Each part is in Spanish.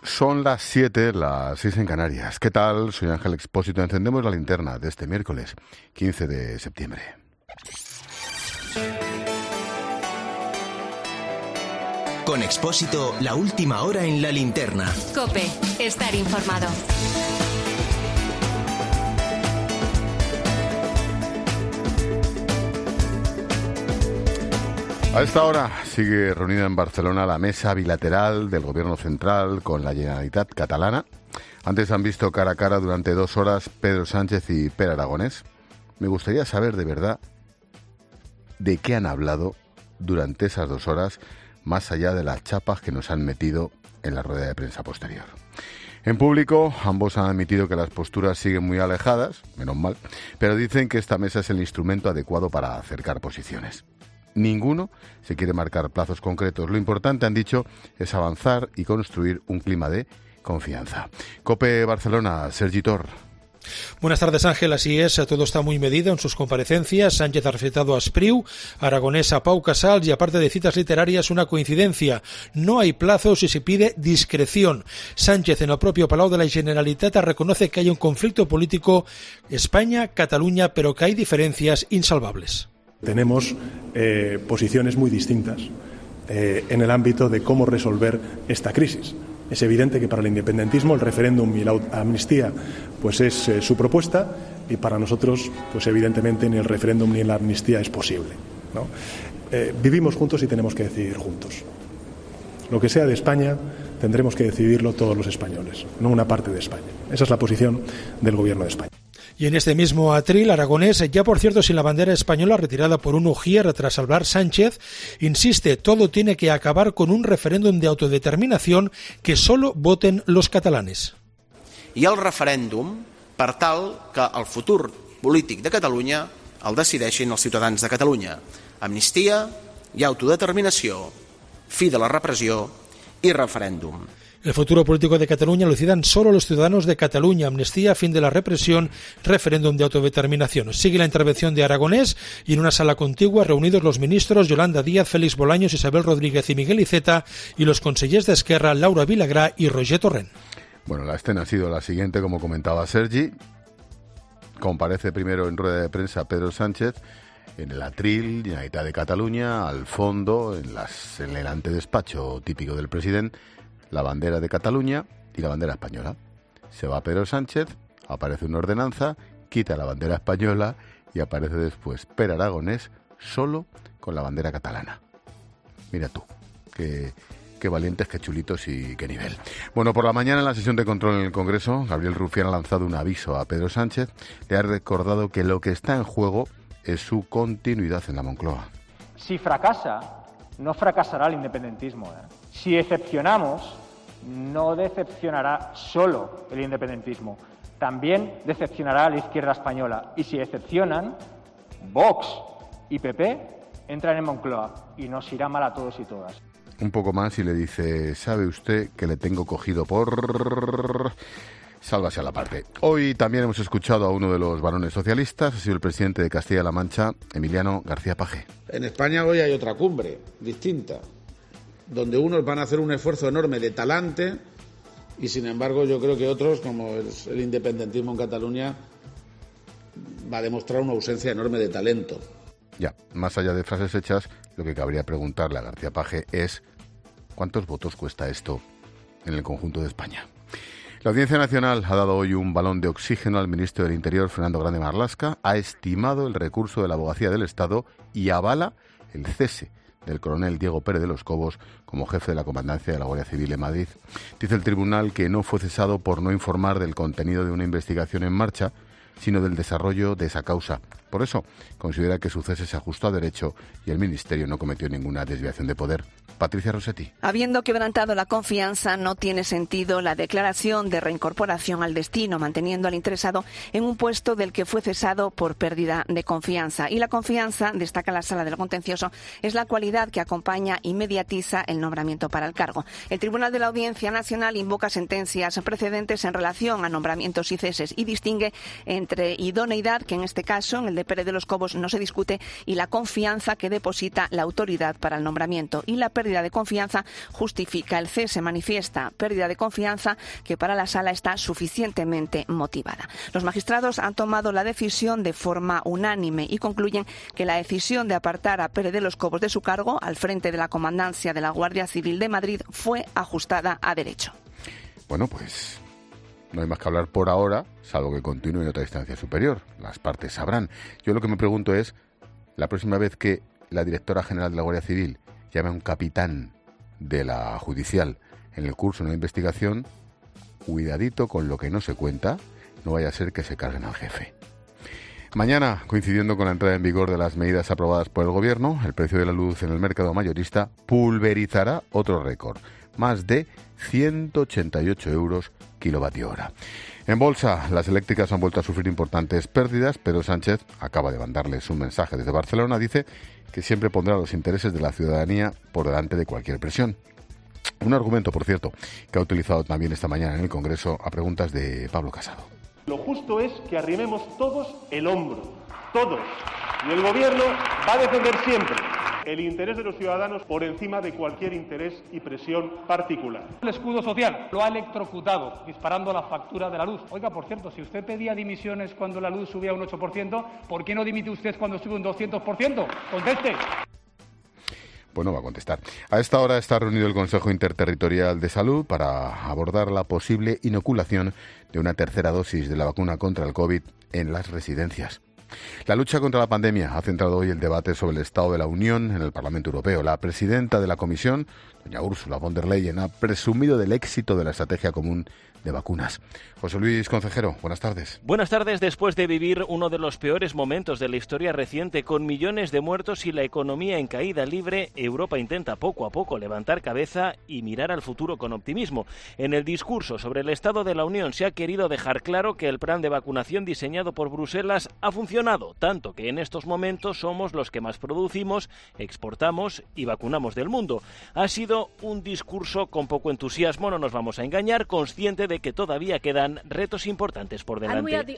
Son las 7, las 6 en Canarias. ¿Qué tal? Soy Ángel Expósito. Encendemos la linterna de este miércoles, 15 de septiembre. Con Expósito, la última hora en la linterna. COPE, estar informado. A esta hora sigue reunida en Barcelona la mesa bilateral del Gobierno central con la Generalitat catalana. Antes han visto cara a cara durante 2 horas Pedro Sánchez y Pere Aragonés. Me gustaría saber de verdad de qué han hablado durante esas 2 horas, más allá de las chapas que nos han metido en la rueda de prensa posterior. En público, ambos han admitido que las posturas siguen muy alejadas, menos mal, pero dicen que esta mesa es el instrumento adecuado para acercar posiciones. Ninguno se quiere marcar plazos concretos. Lo importante, han dicho, es avanzar y construir un clima de confianza. COPE Barcelona, Sergi Tor. Buenas tardes, Ángel. Así es, todo está muy medido en sus comparecencias. Sánchez ha recetado a Espriu, Aragonés a Pau Casals y, aparte de citas literarias, una coincidencia. No hay plazos y se pide discreción. Sánchez, en el propio Palau de la Generalitat, reconoce que hay un conflicto político España-Cataluña, pero que hay diferencias insalvables. Tenemos posiciones muy distintas en el ámbito de cómo resolver esta crisis. Es evidente que para el independentismo el referéndum y la amnistía pues es su propuesta, y para nosotros pues evidentemente ni el referéndum ni la amnistía es posible, ¿no? Vivimos juntos y tenemos que decidir juntos. Lo que sea de España tendremos que decidirlo todos los españoles, no una parte de España. Esa es la posición del Gobierno de España. Y en este mismo atril, Aragonés, ya por cierto sin la bandera española retirada por un ujier tras hablar Sánchez, insiste, todo tiene que acabar con un referéndum de autodeterminación que solo voten los catalanes. I el referèndum per tal que el futur polític de Catalunya el decideixin els ciutadans de Catalunya. Amnistia i autodeterminació, fi de la repressió i referèndum. El futuro político de Cataluña lo decidan solo los ciudadanos de Cataluña. Amnistía, fin de la represión, referéndum de autodeterminación. Sigue la intervención de Aragonés y en una sala contigua reunidos los ministros Yolanda Díaz, Félix Bolaños, Isabel Rodríguez y Miguel Iceta y los consellers de Esquerra, Laura Vilagrá y Roger Torrent. Bueno, la escena ha sido la siguiente, como comentaba Sergi. Comparece primero en rueda de prensa Pedro Sánchez en el atril, Generalitat de Cataluña, al fondo, en el antedespacho típico del presidente, la bandera de Cataluña y la bandera española. Se va Pedro Sánchez, aparece una ordenanza, quita la bandera española y aparece después Pere Aragonés solo con la bandera catalana. Mira tú, qué valientes, qué chulitos y qué nivel. Bueno, por la mañana en la sesión de control en el Congreso, Gabriel Rufián ha lanzado un aviso a Pedro Sánchez. Le ha recordado que lo que está en juego es su continuidad en la Moncloa. Si fracasa, no fracasará el independentismo. Si decepcionamos, no decepcionará solo el independentismo, también decepcionará a la izquierda española. Y si decepcionan, Vox y PP entran en Moncloa y nos irá mal a todos y todas. Un poco más y le dice, ¿sabe usted que le tengo cogido por...? Sálvase a la parte. Hoy también hemos escuchado a uno de los varones socialistas, ha sido el presidente de Castilla-La Mancha, Emiliano García Paje. En España hoy hay otra cumbre distinta, donde unos van a hacer un esfuerzo enorme de talante y, sin embargo, yo creo que otros, como el independentismo en Cataluña, va a demostrar una ausencia enorme de talento. Ya, más allá de frases hechas, lo que cabría preguntarle a García Paje es ¿cuántos votos cuesta esto en el conjunto de España? La Audiencia Nacional ha dado hoy un balón de oxígeno al ministro del Interior, Fernando Grande Marlaska, ha estimado el recurso de la Abogacía del Estado y avala el cese del coronel Diego Pérez de los Cobos como jefe de la Comandancia de la Guardia Civil en Madrid. Dice el tribunal que no fue cesado por no informar del contenido de una investigación en marcha, sino del desarrollo de esa causa. Por eso, considera que su cese se ajustó a derecho y el Ministerio no cometió ninguna desviación de poder. Patricia Rossetti. Habiendo quebrantado la confianza, no tiene sentido la declaración de reincorporación al destino, manteniendo al interesado en un puesto del que fue cesado por pérdida de confianza. Y la confianza, destaca la Sala del Contencioso, es la cualidad que acompaña y mediatiza el nombramiento para el cargo. El Tribunal de la Audiencia Nacional invoca sentencias precedentes en relación a nombramientos y ceses y distingue entre idoneidad, que en este caso, en el de Pérez de los Cobos no se discute y la confianza que deposita la autoridad para el nombramiento. Y la pérdida de confianza justifica el cese, manifiesta. Pérdida de confianza que para la sala está suficientemente motivada. Los magistrados han tomado la decisión de forma unánime y concluyen que la decisión de apartar a Pérez de los Cobos de su cargo al frente de la comandancia de la Guardia Civil de Madrid fue ajustada a derecho. Bueno, pues no hay más que hablar por ahora, salvo que continúe en otra instancia superior. Las partes sabrán. Yo lo que me pregunto es, la próxima vez que la directora general de la Guardia Civil llame a un capitán de la judicial en el curso de una investigación, cuidadito con lo que no se cuenta, no vaya a ser que se carguen al jefe. Mañana, coincidiendo con la entrada en vigor de las medidas aprobadas por el Gobierno, el precio de la luz en el mercado mayorista pulverizará otro récord, más de 188 euros kilovatio hora. En bolsa, las eléctricas han vuelto a sufrir importantes pérdidas. Pedro Sánchez acaba de mandarles un mensaje desde Barcelona. Dice que siempre pondrá los intereses de la ciudadanía por delante de cualquier presión. Un argumento, por cierto, que ha utilizado también esta mañana en el Congreso a preguntas de Pablo Casado. Lo justo es que arrimemos todos el hombro, todos. Y el Gobierno va a defender siempre el interés de los ciudadanos por encima de cualquier interés y presión particular. El escudo social lo ha electrocutado, disparando la factura de la luz. Oiga, por cierto, si usted pedía dimisiones cuando la luz subía un 8%, ¿por qué no dimite usted cuando sube un 200%? Conteste. Bueno, va a contestar. A esta hora está reunido el Consejo Interterritorial de Salud para abordar la posible inoculación de una tercera dosis de la vacuna contra el COVID en las residencias. La lucha contra la pandemia ha centrado hoy el debate sobre el estado de la Unión en el Parlamento Europeo. La presidenta de la Comisión, doña Ursula von der Leyen, ha presumido del éxito de la estrategia común de vacunas. José Luis Concejero, buenas tardes. Buenas tardes. Después de vivir uno de los peores momentos de la historia reciente, con millones de muertos y la economía en caída libre, Europa intenta poco a poco levantar cabeza y mirar al futuro con optimismo. En el discurso sobre el estado de la Unión se ha querido dejar claro que el plan de vacunación diseñado por Bruselas ha funcionado, tanto que en estos momentos somos los que más producimos, exportamos y vacunamos del mundo. Ha sido un discurso con poco entusiasmo, no nos vamos a engañar, consciente de que todavía quedan retos importantes por delante.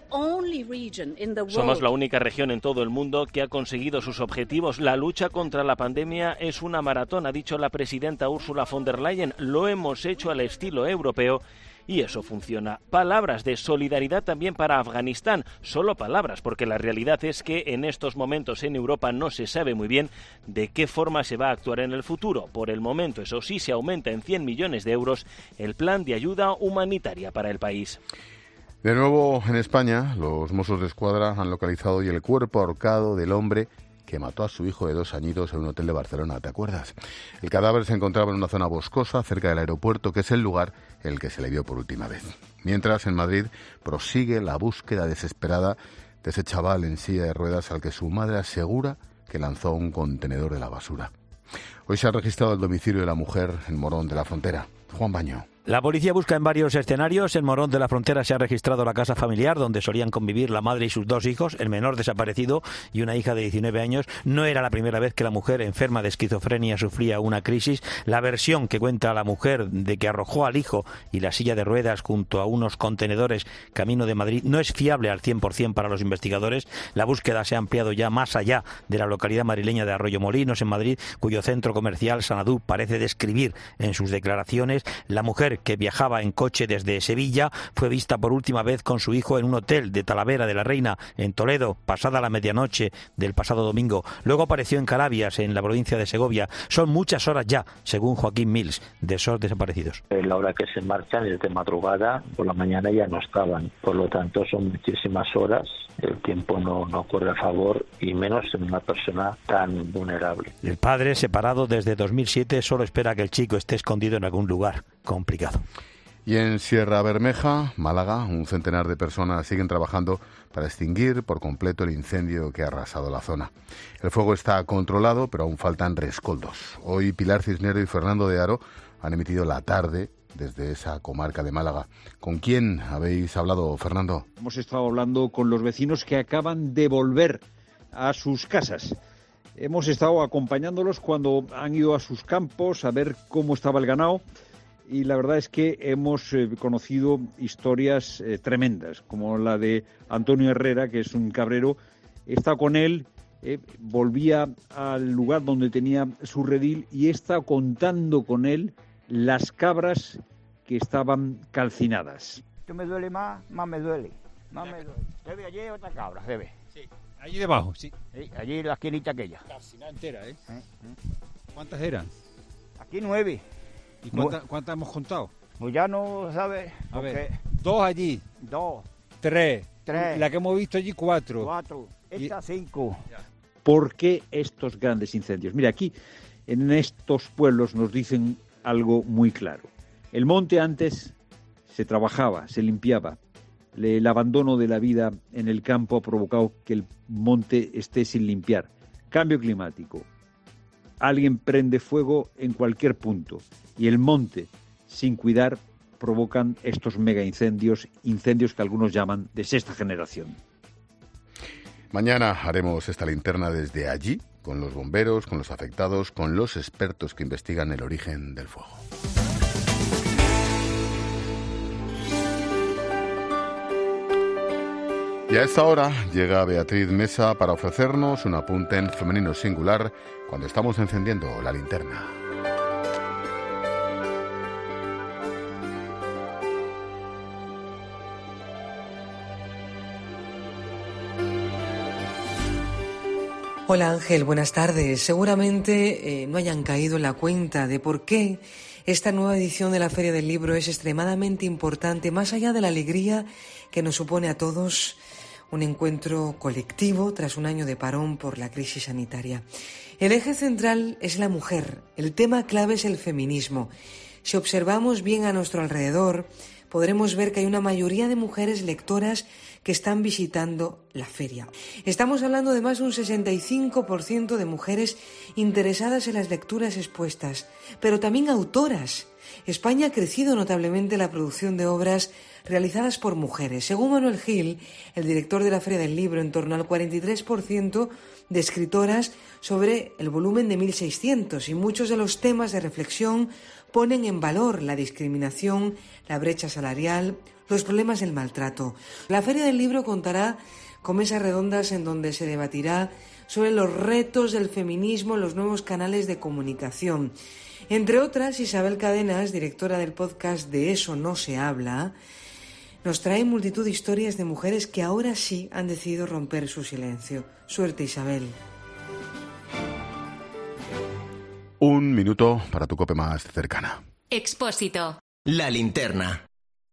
Somos la única región en todo el mundo que ha conseguido sus objetivos. La lucha contra la pandemia es una maratón, ha dicho la presidenta Ursula von der Leyen. Lo hemos hecho al estilo europeo y eso funciona. Palabras de solidaridad también para Afganistán. Solo palabras, porque la realidad es que en estos momentos en Europa no se sabe muy bien de qué forma se va a actuar en el futuro. Por el momento, eso sí, se aumenta en 100 millones de euros el plan de ayuda humanitaria para el país. De nuevo en España, los Mossos de Escuadra han localizado hoy el cuerpo ahorcado del hombre que mató a su hijo de 2 añitos en un hotel de Barcelona, ¿te acuerdas? El cadáver se encontraba en una zona boscosa cerca del aeropuerto, que es el lugar en el que se le vio por última vez. Mientras, en Madrid prosigue la búsqueda desesperada de ese chaval en silla de ruedas al que su madre asegura que lanzó a un contenedor de la basura. Hoy se ha registrado el domicilio de la mujer en Morón de la Frontera. Juan Baño. La policía busca en varios escenarios. En Morón de la Frontera se ha registrado la casa familiar donde solían convivir la madre y sus 2 hijos, el menor desaparecido y una hija de 19 años. No era la primera vez que la mujer enferma de esquizofrenia sufría una crisis. La versión que cuenta la mujer de que arrojó al hijo y la silla de ruedas junto a unos contenedores camino de Madrid no es fiable al 100% para los investigadores. La búsqueda se ha ampliado ya más allá de la localidad madrileña de Arroyomolinos, en Madrid, cuyo centro comercial Sanadú parece describir en sus declaraciones. La mujer, que viajaba en coche desde Sevilla, fue vista por última vez con su hijo en un hotel de Talavera de la Reina, en Toledo, pasada la medianoche del pasado domingo. Luego apareció en Carabias, en la provincia de Segovia. Son muchas horas ya, según Joaquín Mills, de esos desaparecidos. La hora que se marchan es de madrugada, por la mañana ya no estaban. Por lo tanto, son muchísimas horas. El tiempo no corre a favor, y menos en una persona tan vulnerable. El padre, separado desde 2007, solo espera que el chico esté escondido en algún lugar complicado. Y en Sierra Bermeja, Málaga, un centenar de personas siguen trabajando para extinguir por completo el incendio que ha arrasado la zona. El fuego está controlado, pero aún faltan rescoldos. Hoy Pilar Cisnero y Fernando de Haro han emitido la tarde desde esa comarca de Málaga. ¿Con quién habéis hablado, Fernando? Hemos estado hablando con los vecinos que acaban de volver a sus casas. Hemos estado acompañándolos cuando han ido a sus campos a ver cómo estaba el ganado, y la verdad es que hemos conocido historias tremendas, como la de Antonio Herrera, que es un cabrero he estado con él, volvía al lugar donde tenía su redil y he estado contando con él las cabras que estaban calcinadas. Esto me duele más me duele. Más me duele. Se ve allí otra cabra, se ve. Sí. Allí debajo, sí. Sí, allí en la esquinita aquella. Calcinada entera, ¿eh? ¿Cuántas eran? Aquí 9. ¿Y cuántas hemos contado? Pues ya no sabes. A ver, 2 allí. 2. 3. 3. La que hemos visto allí 4. 4. Esta 5. ¿Por qué estos grandes incendios? Mira, aquí en estos pueblos nos dicen algo muy claro. El monte antes se trabajaba, se limpiaba. El abandono de la vida en el campo ha provocado que el monte esté sin limpiar. Cambio climático. Alguien prende fuego en cualquier punto y el monte, sin cuidar, provocan estos mega incendios que algunos llaman de sexta generación. Mañana haremos esta linterna desde allí, con los bomberos, con los afectados, con los expertos que investigan el origen del fuego. Y a esta hora llega Beatriz Mesa para ofrecernos un apunte en femenino singular cuando estamos encendiendo la linterna. Hola Ángel, buenas tardes. Seguramente no hayan caído en la cuenta de por qué esta nueva edición de la Feria del Libro es extremadamente importante, más allá de la alegría que nos supone a todos un encuentro colectivo tras un año de parón por la crisis sanitaria. El eje central es la mujer, el tema clave es el feminismo. Si observamos bien a nuestro alrededor, podremos ver que hay una mayoría de mujeres lectoras que están visitando la feria. Estamos hablando de más de un 65% de mujeres interesadas en las lecturas expuestas, pero también autoras. España ha crecido notablemente la producción de obras realizadas por mujeres. Según Manuel Gil, el director de la Feria del Libro, en torno al 43% de escritoras sobre el volumen de 1.600, y muchos de los temas de reflexión ponen en valor la discriminación, la brecha salarial, los problemas del maltrato. La Feria del Libro contará con mesas redondas en donde se debatirá sobre los retos del feminismo en los nuevos canales de comunicación. Entre otras, Isabel Cadenas, directora del podcast De eso no se habla, nos trae multitud de historias de mujeres que ahora sí han decidido romper su silencio. Suerte, Isabel. Un minuto para tu COPE más cercana. Expósito. La linterna.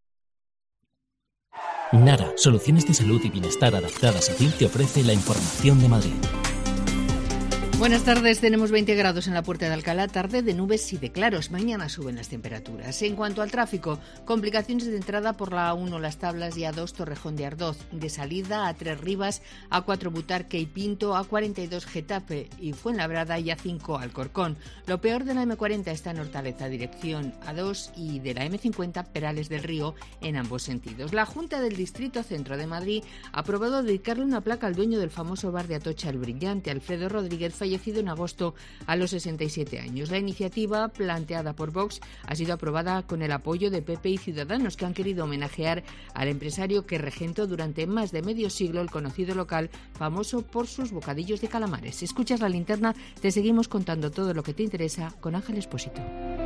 Nara, soluciones de salud y bienestar adaptadas a ti, te ofrece la información de Madrid. Buenas tardes, tenemos 20 grados en la Puerta de Alcalá, tarde de nubes y de claros. Mañana suben las temperaturas. En cuanto al tráfico, complicaciones de entrada por la A1 Las Tablas y A2 Torrejón de Ardoz. De salida, A3 Rivas, A4 Butarque y Pinto, A42 Getafe y Fuenlabrada y A5 Alcorcón. Lo peor de la M40 está en Hortaleza, dirección A2, y de la M50 Perales del Río en ambos sentidos. La Junta del Distrito Centro de Madrid ha aprobado dedicarle una placa al dueño del famoso bar de Atocha El Brillante, Alfredo Rodríguez, fallecido en agosto a los 67 años. La iniciativa, planteada por Vox, ha sido aprobada con el apoyo de PP y Ciudadanos, que han querido homenajear al empresario que regentó durante más de medio siglo el conocido local, famoso por sus bocadillos de calamares. Escuchas la linterna, te seguimos contando todo lo que te interesa con Ángel Expósito.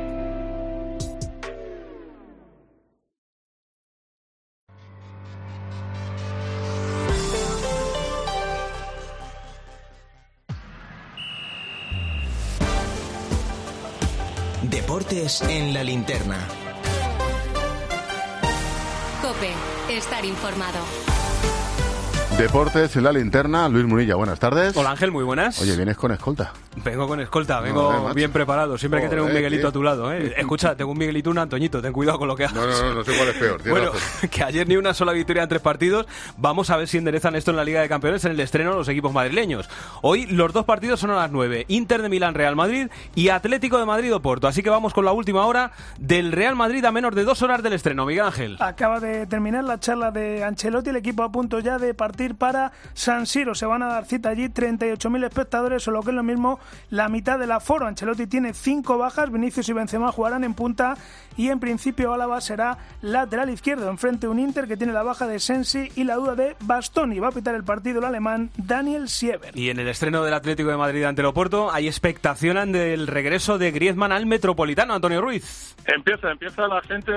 Deportes en la linterna. COPE. Estar informado. Deportes en la linterna. Luis Munilla, buenas tardes. Hola Ángel, muy buenas. Oye, vienes con escolta. Vengo con escolta, vengo bien preparado. Siempre hay que tener un Miguelito a tu lado, ¿eh? Escucha, tengo un Miguelito y un Antoñito, ten cuidado con lo que hagas. No sé cuál es peor. Bueno, que ayer ni una sola victoria en 3 partidos. Vamos a ver si enderezan esto en la Liga de Campeones en el estreno de los equipos madrileños. Hoy los 2 partidos son a las 9. Inter de Milán, Real Madrid y Atlético de Madrid, Oporto. Así que vamos con la última hora del Real Madrid a menos de 2 horas del estreno. Miguel Ángel. Acaba de terminar la charla de Ancelotti, el equipo a punto ya de partir para San Siro. Se van a dar cita allí 38.000 espectadores, o lo que es lo mismo, la mitad del aforo. Ancelotti tiene 5 bajas, Vinicius y Benzema jugarán en punta y en principio Álava será lateral izquierdo, enfrente un Inter que tiene la baja de Sensi y la duda de Bastoni. Va a pitar el partido el alemán Daniel Siever. Y en el estreno del Atlético de Madrid ante el Oporto hay expectación del regreso de Griezmann al Metropolitano. Antonio Ruiz. Empieza la gente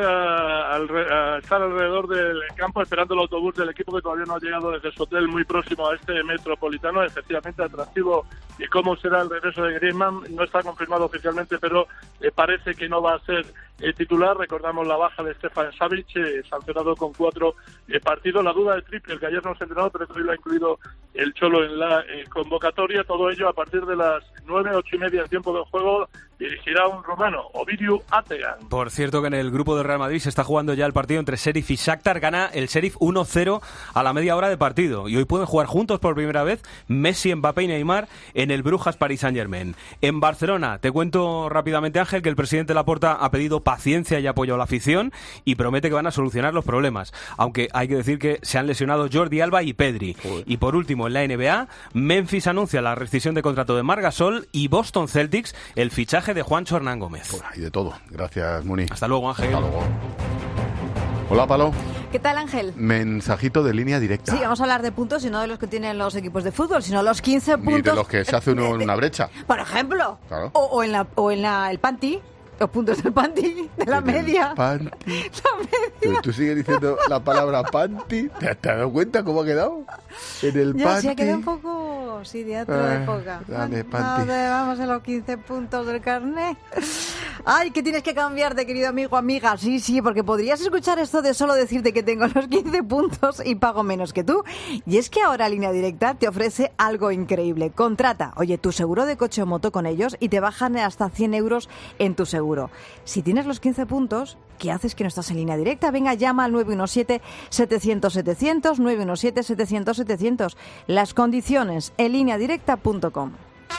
a estar alrededor del campo esperando el autobús del equipo que todavía no ha llegado desde su hotel muy próximo a este Metropolitano. Efectivamente atractivo. Y cómo será el regreso de Griezmann no está confirmado oficialmente, pero parece que no va a ser titular. Recordamos la baja de Stefan Savic, sancionado con 4 partidos. La duda de Trippier, que ayer no se ha entrenado, pero hoy lo ha incluido el Cholo en la convocatoria. Todo ello a partir de las 9, 8:30 del tiempo de juego. Dirigirá un romano, Ovidiu Ategan. Por cierto que en el grupo del Real Madrid se está jugando ya el partido entre Sheriff y Shakhtar. Gana el Sheriff 1-0 a la media hora de partido. Y hoy pueden jugar juntos por primera vez Messi, Mbappé y Neymar en el Brujas Paris Saint-Germain. En Barcelona, te cuento rápidamente, Ángel, que el presidente Laporta ha pedido paciencia y apoyo a la afición y promete que van a solucionar los problemas. Aunque hay que decir que se han lesionado Jordi Alba y Pedri. Y por último, en la NBA, Memphis anuncia la rescisión de contrato de Marc Gasol y Boston Celtics el fichaje de Juancho Hernán Gómez. Y de todo. Gracias, Muni. Hasta luego, Ángel. Hasta luego. Hola, Palo. ¿Qué tal, Ángel? Mensajito de línea directa. Sí, vamos a hablar de puntos y no de los que tienen los equipos de fútbol, sino los 15 puntos. Ni de los que se hace uno en una brecha. Por ejemplo. Claro. O en el panty. Los puntos del panty, de la media. Panty. La media. Tú sigues diciendo la palabra panty. ¿Te has dado cuenta cómo ha quedado? En el Ya, panty. sí, ha quedado un poco, sí, dentro de época. Dale, panty. Vamos a los 15 puntos del carnet. Ay, que tienes que cambiarte, querido amigo, amiga. Sí, porque podrías escuchar esto de solo decirte que tengo los 15 puntos y pago menos que tú. Y es que ahora Línea Directa te ofrece algo increíble. Contrata, tu seguro de coche o moto con ellos y te bajan hasta 100 euros en tu seguro. Si tienes los 15 puntos, ¿qué haces que no estás en Línea Directa? Venga, llama al 917-700-700, 917-700-700. Las condiciones en lineadirecta.com.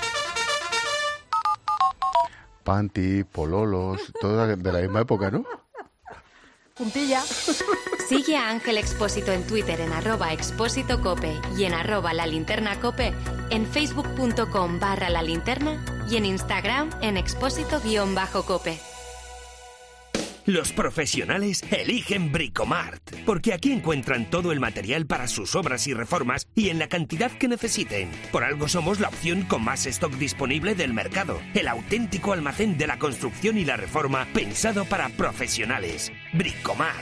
Panty, pololos, todo de la misma época, ¿no? Puntilla. Sigue a Ángel Expósito en Twitter en @expósitocope y en @lalinternacope, en facebook.com/lalinterna y en Instagram en expósito_cope. Los profesionales eligen Bricomart, porque aquí encuentran todo el material para sus obras y reformas y en la cantidad que necesiten. Por algo somos la opción con más stock disponible del mercado, el auténtico almacén de la construcción y la reforma pensado para profesionales. Bricomart.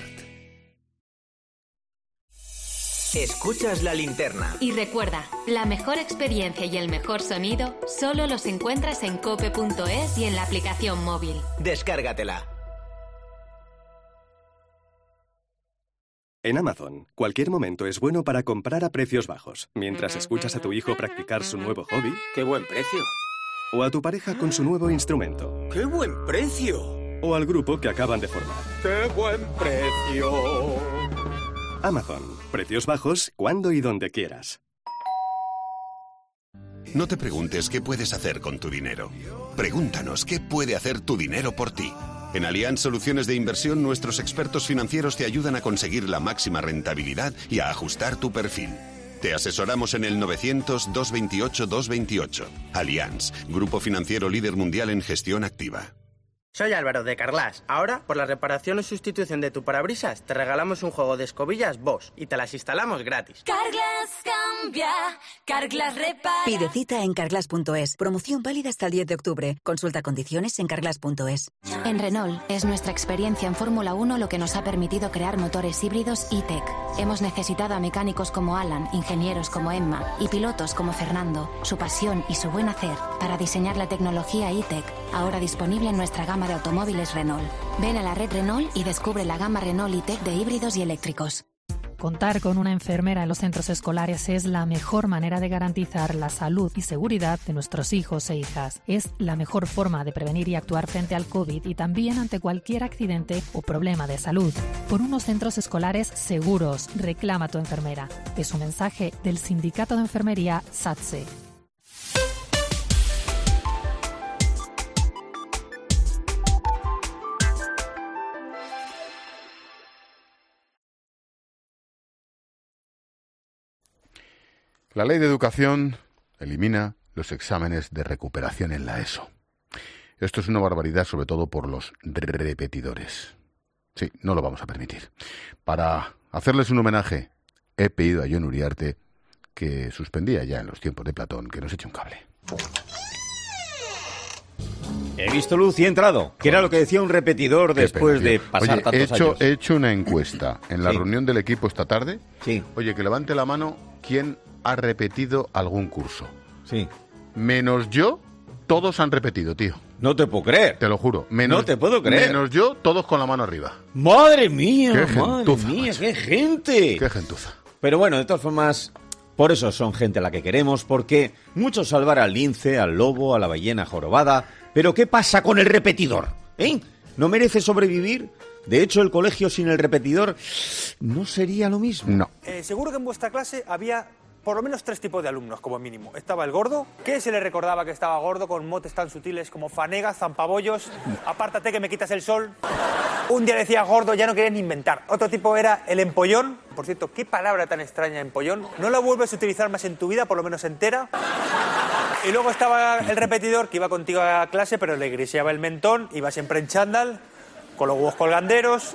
Escuchas La Linterna. Y recuerda, la mejor experiencia y el mejor sonido solo los encuentras en cope.es y en la aplicación móvil. Descárgatela. En Amazon, cualquier momento es bueno para comprar a precios bajos. Mientras escuchas a tu hijo practicar su nuevo hobby. ¡Qué buen precio! O a tu pareja con su nuevo instrumento. ¡Qué buen precio! O al grupo que acaban de formar. ¡Qué buen precio! Amazon. Precios bajos cuando y donde quieras. No te preguntes qué puedes hacer con tu dinero. Pregúntanos qué puede hacer tu dinero por ti. En Allianz Soluciones de Inversión, nuestros expertos financieros te ayudan a conseguir la máxima rentabilidad y a ajustar tu perfil. Te asesoramos en el 900-228-228. Allianz, grupo financiero líder mundial en gestión activa. Soy Álvaro de Carglass. Ahora, por la reparación o sustitución de tu parabrisas, te regalamos un juego de escobillas Bosch y te las instalamos gratis. Carglass cambia, Carglass repara. Pide cita en carglass.es. Promoción válida hasta el 10 de octubre. Consulta condiciones en carglass.es. En Renault es nuestra experiencia en Fórmula 1 lo que nos ha permitido crear motores híbridos E-Tech. Hemos necesitado a mecánicos como Alan, ingenieros como Emma y pilotos como Fernando, su pasión y su buen hacer para diseñar la tecnología E-Tech, ahora disponible en nuestra gama de automóviles Renault. Ven a la red Renault y descubre la gama Renault E-Tech de híbridos y eléctricos. Contar con una enfermera en los centros escolares es la mejor manera de garantizar la salud y seguridad de nuestros hijos e hijas. Es la mejor forma de prevenir y actuar frente al COVID y también ante cualquier accidente o problema de salud. Por unos centros escolares seguros, reclama tu enfermera. Es un mensaje del Sindicato de Enfermería SATSE. La ley de educación elimina los exámenes de recuperación en la ESO. Esto es una barbaridad, sobre todo por los repetidores. Sí, no lo vamos a permitir. Para hacerles un homenaje, he pedido a Jon Uriarte, que suspendía ya en los tiempos de Platón, que nos eche un cable. He visto luz y he entrado, que era lo que decía un repetidor después de pasar tantos años. He hecho una encuesta en la reunión del equipo esta tarde. Sí. Oye, que levante la mano quién ha repetido algún curso. Sí. Menos yo, todos han repetido, tío. No te puedo creer. Te lo juro. No te puedo creer. Menos yo, todos con la mano arriba. ¡Madre mía! ¡Qué gentuza, macho. ¡Qué gente! ¡Qué gentuza! Pero bueno, de todas formas, por eso son gente a la que queremos, porque muchos salvar al lince, al lobo, a la ballena jorobada. Pero ¿qué pasa con el repetidor? ¿No merece sobrevivir? De hecho, el colegio sin el repetidor no sería lo mismo. No. Seguro que en vuestra clase había por lo menos 3 tipos de alumnos, como mínimo. Estaba el gordo, que se le recordaba que estaba gordo, con motes tan sutiles como fanegas, zampabollos, apártate que me quitas el sol. Un día decía gordo, ya no quería ni inventar. Otro tipo era el empollón. Por cierto, qué palabra tan extraña, empollón. No la vuelves a utilizar más en tu vida, por lo menos entera. Y luego estaba el repetidor, que iba contigo a clase, pero le griseaba el mentón, iba siempre en chándal, con los huevos colganderos,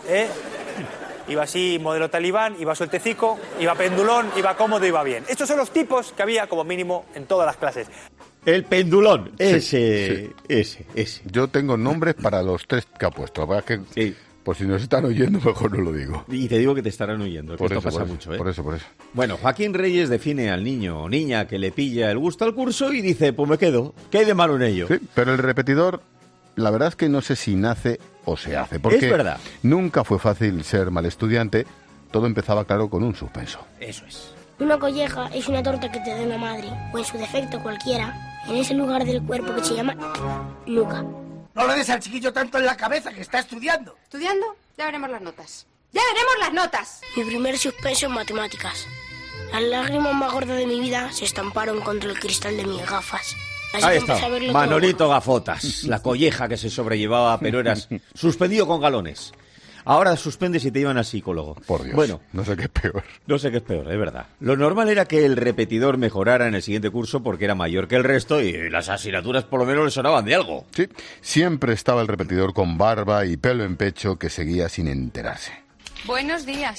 Iba así, modelo talibán, iba sueltecico, iba pendulón, iba cómodo, iba bien. Estos son los tipos que había, como mínimo, en todas las clases. El pendulón, Ese. Yo tengo nombres para los 3 que ha puesto. La verdad es que, por si nos están oyendo, mejor no lo digo. Y te digo que te estarán oyendo, que esto pasa mucho, ¿eh? Por eso. Bueno, Joaquín Reyes define al niño o niña que le pilla el gusto al curso y dice, pues me quedo. ¿Qué hay de malo en ello? Sí, pero el repetidor, la verdad es que no sé si nace o se hace. Porque es verdad. Nunca fue fácil ser mal estudiante. Todo empezaba, claro, con un suspenso. Eso es. Una colleja es una torta que te da una madre, o en su defecto cualquiera, en ese lugar del cuerpo que se llama nuca. No le des al chiquillo tanto en la cabeza, que está estudiando. ¿Estudiando? Ya veremos las notas. ¡Ya veremos las notas! Mi primer suspenso en matemáticas. Las lágrimas más gordas de mi vida se estamparon contra el cristal de mis gafas. Así Ahí que empecé está, a verlo Manolito todo. Gafotas, la colleja que se sobrellevaba, pero eras suspendido con galones. Ahora suspendes y te llevan al psicólogo. Por Dios, bueno, no sé qué es peor. No sé qué es peor, es verdad. Lo normal era que el repetidor mejorara en el siguiente curso porque era mayor que el resto y las asignaturas por lo menos le sonaban de algo. Sí, siempre estaba el repetidor con barba y pelo en pecho que seguía sin enterarse. Buenos días.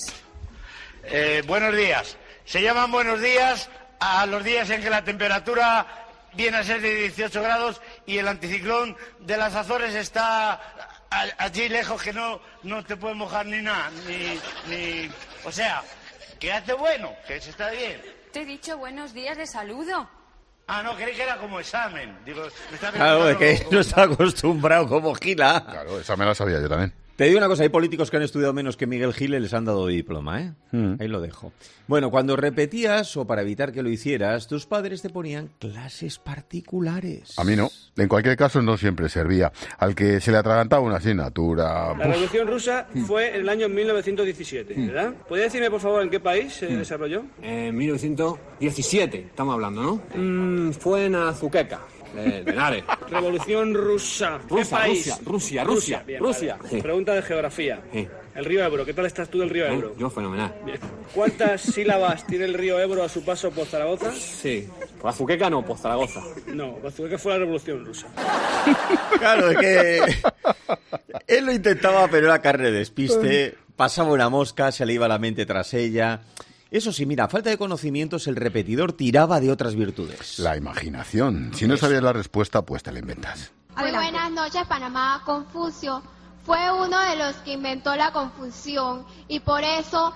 Buenos días. Se llaman buenos días a los días en que la temperatura viene a ser de 18 grados y el anticiclón de las Azores está allí lejos, que no te puede mojar ni nada, ni... O sea, que hace bueno, que se está bien. Te he dicho buenos días de saludo. Ah, no, creí que era como examen. Digo, me está claro, es que no está acostumbrado como Gila. Claro, esa me la sabía yo también. Te digo una cosa, hay políticos que han estudiado menos que Miguel Gil y les han dado diploma, ¿eh? Ahí lo dejo. Bueno, cuando repetías, o para evitar que lo hicieras, tus padres te ponían clases particulares. A mí no. En cualquier caso, no siempre servía. Al que se le atragantaba una asignatura... La Revolución Rusa fue en el año 1917, ¿verdad? ¿Podría decirme, por favor, en qué país se desarrolló? En 1917, estamos hablando, ¿no? Fue en Azuqueca. De Henares. Revolución Rusa. ¿Qué país? Rusia. Bien, vale. Sí. Pregunta de geografía. Sí. El río Ebro. ¿Qué tal estás tú del río Ebro? Yo fenomenal. Bien. ¿Cuántas sílabas tiene el río Ebro a su paso por Zaragoza? Sí. Por Azuqueca no, por Zaragoza. No, Azuqueca fue la Revolución Rusa. Claro, es que él lo intentaba, pero era carne de despiste. Pasaba una mosca, se le iba la mente tras ella. Eso sí, mira, a falta de conocimientos, el repetidor tiraba de otras virtudes. La imaginación. Si no sabías la respuesta, pues te la inventas. Muy buenas noches, Panamá. Confucio fue uno de los que inventó la confusión y por eso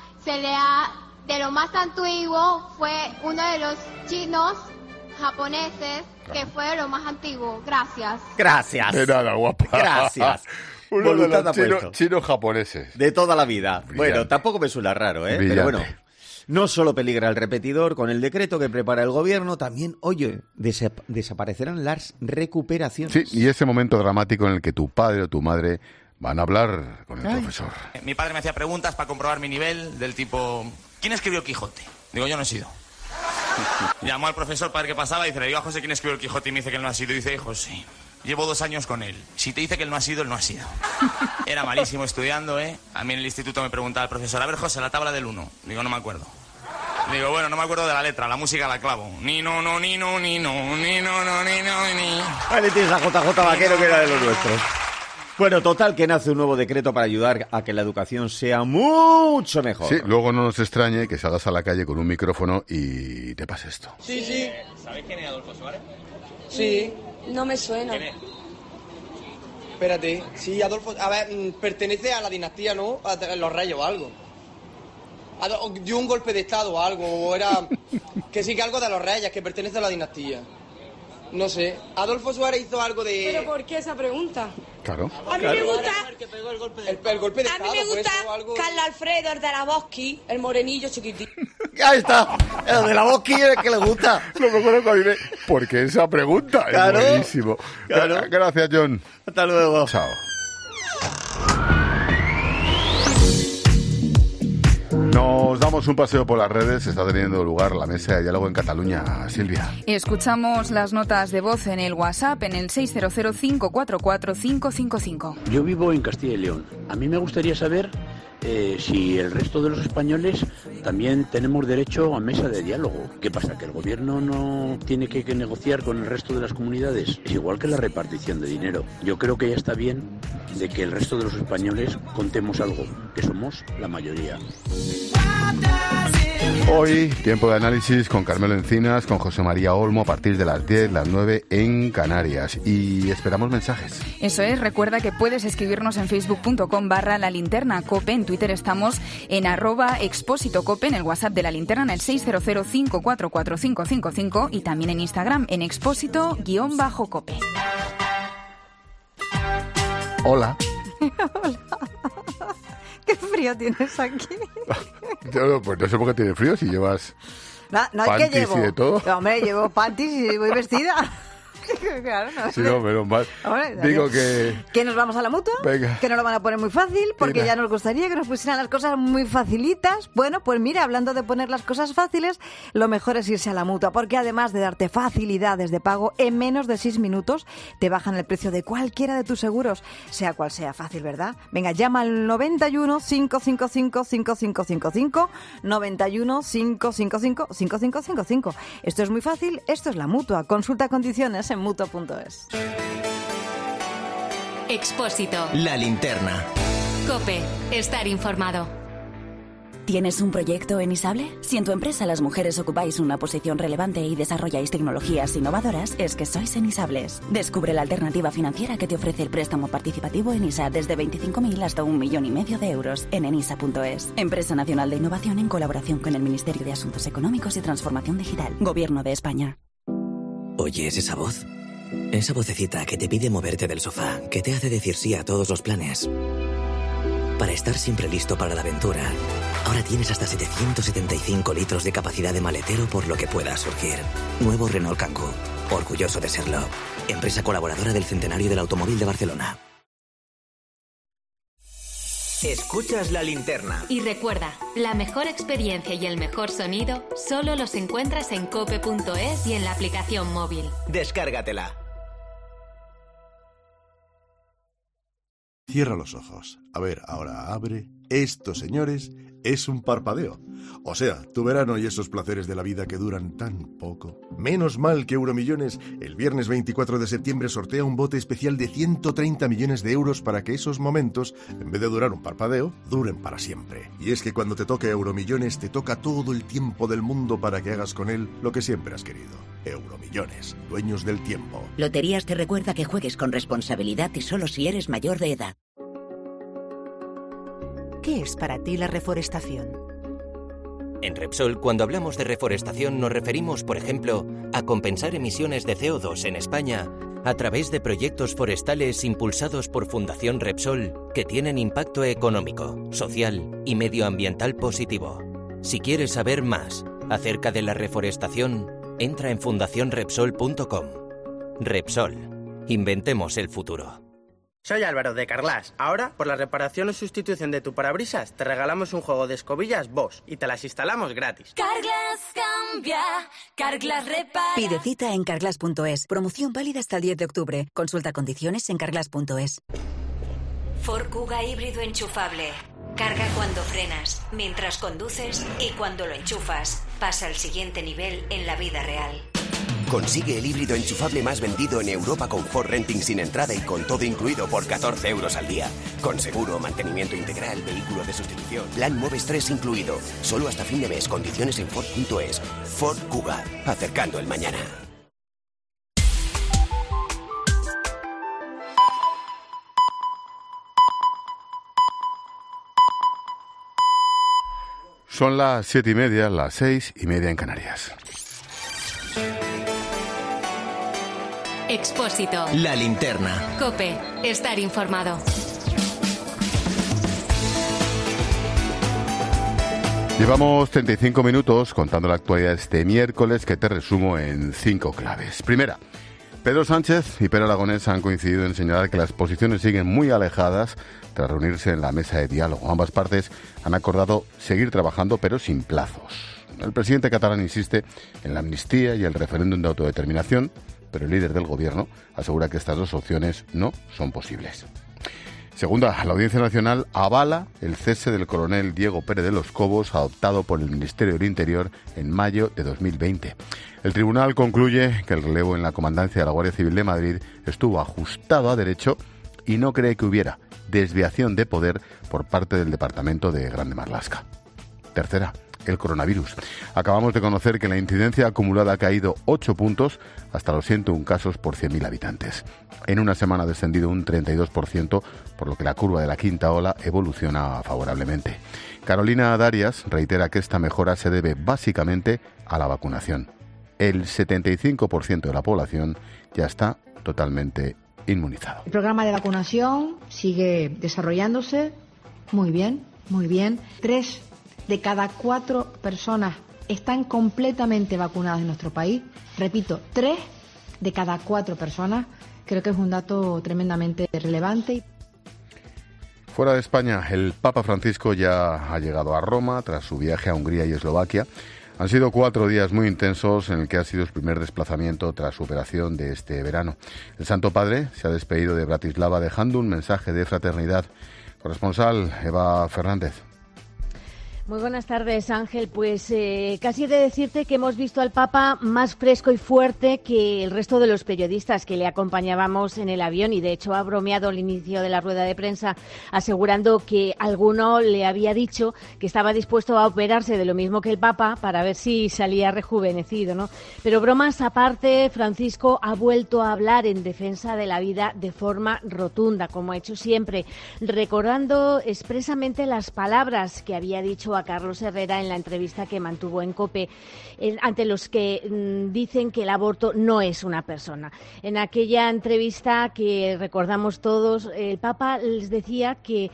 de lo más antiguo, fue uno de los chinos japoneses que fue de lo más antiguo. Gracias. Gracias. De nada, guapa. Gracias. Uno de los chinos japoneses. De toda la vida. Brillante. Bueno, tampoco me suena raro, ¿eh? Brillante. Pero bueno. No solo peligra el repetidor, con el decreto que prepara el gobierno, también, oye, desaparecerán las recuperaciones. Sí, y ese momento dramático en el que tu padre o tu madre van a hablar con el profesor. Mi padre me hacía preguntas para comprobar mi nivel, del tipo, ¿quién escribió Quijote? Digo, yo no he sido. Llamó al profesor para ver qué pasaba y dice, le digo a José quién escribió el Quijote y me dice que él no ha sido. Y dice, hijo, sí. Llevo 2 años con él. Si te dice que él no ha sido, él no ha sido. Era malísimo estudiando, ¿eh? A mí en el instituto me preguntaba el profesor, a ver, José, la tabla del 1. Digo, no me acuerdo. Digo, bueno, no me acuerdo de la letra, la música la clavo. Ni no, no, ni no, ni no, ni no, no, ni no, ni. Vale, tienes a JJ Vaquero, que era de los nuestros. Bueno, total, que nace un nuevo decreto para ayudar a que la educación sea mucho mejor. Sí, luego no nos extrañe que salgas a la calle con un micrófono y te pase esto. Sí, sí. ¿Sabes quién es Adolfo Suárez? Sí. No me suena. ¿Quién es? Espérate. Sí, Adolfo... A ver, pertenece a la dinastía, ¿no? A los reyes o algo. Dio un golpe de estado o algo, o era... Que sí, que algo de los reyes, que pertenece a la dinastía. No sé. Adolfo Suárez hizo algo de... ¿Pero por qué esa pregunta? Claro. A mí me gusta... El golpe de A estado, mí me gusta pues, o algo... Carlos Alfredo, el de la Boschi, el morenillo chiquitito. Ahí está, el de la Boschi es el que le gusta. Lo mejor es cuando dice, ¿por qué esa pregunta? Claro, es buenísimo. claro. Gracias, John. Hasta luego. Chao. Nos damos un paseo por las redes. Está teniendo lugar la mesa de diálogo en Cataluña. Silvia. Escuchamos las notas de voz en el WhatsApp en el 600-544-555. Yo vivo en Castilla y León. A mí me gustaría saber si el resto de los españoles también tenemos derecho a mesa de diálogo. ¿Qué pasa? ¿Que el gobierno no tiene que negociar con el resto de las comunidades? Es igual que la repartición de dinero. Yo creo que ya está bien de que el resto de los españoles contemos algo, que somos la mayoría. Hoy, tiempo de análisis con Carmelo Encinas, con José María Olmo a partir de las 10, las 9 en Canarias. Y esperamos mensajes. Eso es, recuerda que puedes escribirnos en facebook.com/lalinternacope. En Twitter estamos en @expósitocope, en el WhatsApp de La Linterna en el 600-544-555 y también en Instagram en expósito_cope. Hola. Hola. ¿Qué frío tienes aquí? Pues no sé por qué tiene frío si llevas no hay panties que llevo. y de todo. Hombre, llevo panties y voy vestida. Claro, no Sí, no, menos mal. Hombre, digo que... ¿Que nos vamos a la mutua? Venga. Que nos lo van a poner muy fácil, porque Mira. ya nos gustaría que nos pusieran las cosas muy facilitas. Bueno, pues mira, hablando de poner las cosas fáciles, lo mejor es irse a la mutua, porque además de darte facilidades de pago, en menos de 6 minutos te bajan el precio de cualquiera de tus seguros, sea cual sea. Fácil, ¿verdad? Venga, llama al 91 555 5555, 91 555 5555. Esto es muy fácil, esto es la mutua. Consulta condiciones en mutua.es. Expósito. La linterna. COPE. Estar informado. ¿Tienes un proyecto en Isable? Si en tu empresa las mujeres ocupáis una posición relevante y desarrolláis tecnologías innovadoras, es que sois Enisables. Descubre la alternativa financiera que te ofrece el préstamo participativo Enisa desde 25.000 hasta 1,5 millones de euros en enisa.es. Empresa Nacional de Innovación en colaboración con el Ministerio de Asuntos Económicos y Transformación Digital. Gobierno de España. ¿Oyes esa voz? Esa vocecita que te pide moverte del sofá, que te hace decir sí a todos los planes. Para estar siempre listo para la aventura, ahora tienes hasta 775 litros de capacidad de maletero por lo que pueda surgir. Nuevo Renault Kangoo. Orgulloso de serlo. Empresa colaboradora del Centenario del Automóvil de Barcelona. Escuchas La Linterna. Y recuerda, la mejor experiencia y el mejor sonido solo los encuentras en cope.es y en la aplicación móvil. Descárgatela. Cierra los ojos. A ver, ahora abre. Esto, señores, es un parpadeo. O sea, tu verano y esos placeres de la vida que duran tan poco. Menos mal que Euromillones el viernes 24 de septiembre sortea un bote especial de 130 millones de euros para que esos momentos, en vez de durar un parpadeo, duren para siempre. Y es que cuando te toque Euromillones, te toca todo el tiempo del mundo para que hagas con él lo que siempre has querido. Euromillones, dueños del tiempo. Loterías te recuerda que juegues con responsabilidad y solo si eres mayor de edad. ¿Qué es para ti la reforestación? En Repsol, cuando hablamos de reforestación, nos referimos, por ejemplo, a compensar emisiones de CO2 en España a través de proyectos forestales impulsados por Fundación Repsol que tienen impacto económico, social y medioambiental positivo. Si quieres saber más acerca de la reforestación, entra en fundacionrepsol.com. Repsol. Inventemos el futuro. Soy Álvaro de Carglass. Ahora, por la reparación o sustitución de tu parabrisas, te regalamos un juego de escobillas Bosch y te las instalamos gratis. Carglass cambia, Carglass repara. Pide cita en carglass.es. Promoción válida hasta el 10 de octubre. Consulta condiciones en carglass.es. Ford Kuga híbrido enchufable. Carga cuando frenas, mientras conduces y cuando lo enchufas. Pasa al siguiente nivel en la vida real. Consigue el híbrido enchufable más vendido en Europa con Ford Renting sin entrada y con todo incluido por 14 euros al día. Con seguro, mantenimiento integral, vehículo de sustitución, plan Moves 3 incluido. Solo hasta fin de mes. Condiciones en Ford.es. Ford Kuga. Acercando el mañana. Son las 7:30, las 6:30 en Canarias. Expósito. La linterna. COPE. Estar informado. Llevamos 35 minutos contando la actualidad este miércoles, que te resumo en 5 claves. Primera, Pedro Sánchez y Pere Aragonés han coincidido en señalar que las posiciones siguen muy alejadas tras reunirse en la mesa de diálogo. Ambas partes han acordado seguir trabajando, pero sin plazos. El presidente catalán insiste en la amnistía y el referéndum de autodeterminación, pero el líder del gobierno asegura que estas dos opciones no son posibles. Segunda, la Audiencia Nacional avala el cese del coronel Diego Pérez de los Cobos, adoptado por el Ministerio del Interior en mayo de 2020. El tribunal concluye que el relevo en la comandancia de la Guardia Civil de Madrid estuvo ajustado a derecho y no cree que hubiera desviación de poder por parte del Departamento de Grande Marlaska. Tercera, el coronavirus. Acabamos de conocer que la incidencia acumulada ha caído 8 puntos hasta los 101 casos por 100.000 habitantes. En una semana ha descendido un 32%, por lo que la curva de la quinta ola evoluciona favorablemente. Carolina Darias reitera que esta mejora se debe básicamente a la vacunación. El 75% de la población ya está totalmente inmunizado. El programa de vacunación sigue desarrollándose muy bien, muy bien. 3 de cada 4 personas están completamente vacunadas en nuestro país. Repito, 3 de cada 4 personas. Creo que es un dato tremendamente relevante. Fuera de España, el Papa Francisco ya ha llegado a Roma tras su viaje a Hungría y Eslovaquia. Han sido 4 días muy intensos en el que ha sido su primer desplazamiento tras su operación de este verano. El Santo Padre se ha despedido de Bratislava dejando un mensaje de fraternidad. Corresponsal Eva Fernández. Muy buenas tardes, Ángel. Pues casi he de decirte que hemos visto al Papa más fresco y fuerte que el resto de los periodistas que le acompañábamos en el avión, y de hecho ha bromeado al inicio de la rueda de prensa asegurando que alguno le había dicho que estaba dispuesto a operarse de lo mismo que el Papa para ver si salía rejuvenecido, ¿no? Pero bromas aparte, Francisco ha vuelto a hablar en defensa de la vida de forma rotunda, como ha hecho siempre, recordando expresamente las palabras que había dicho a Carlos Herrera en la entrevista que mantuvo en COPE, ante los que dicen que el aborto no es una persona. En aquella entrevista que recordamos todos, el Papa les decía que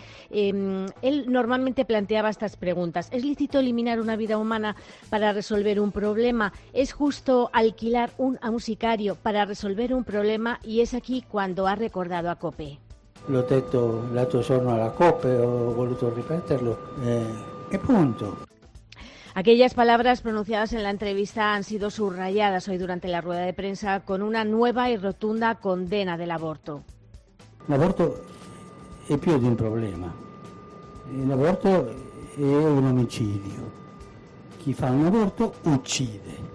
él normalmente planteaba estas preguntas. ¿Es lícito eliminar una vida humana para resolver un problema? ¿Es justo alquilar a un sicario para resolver un problema? Y es aquí cuando ha recordado a COPE. L'ho detto l'altro giorno alla COPE, ho voluto ripeterlo. ¿Qué punto? Aquellas palabras pronunciadas en la entrevista han sido subrayadas hoy durante la rueda de prensa con una nueva y rotunda condena del aborto. L'aborto è più di un problema. L'aborto è un omicidio. Chi fa un aborto uccide.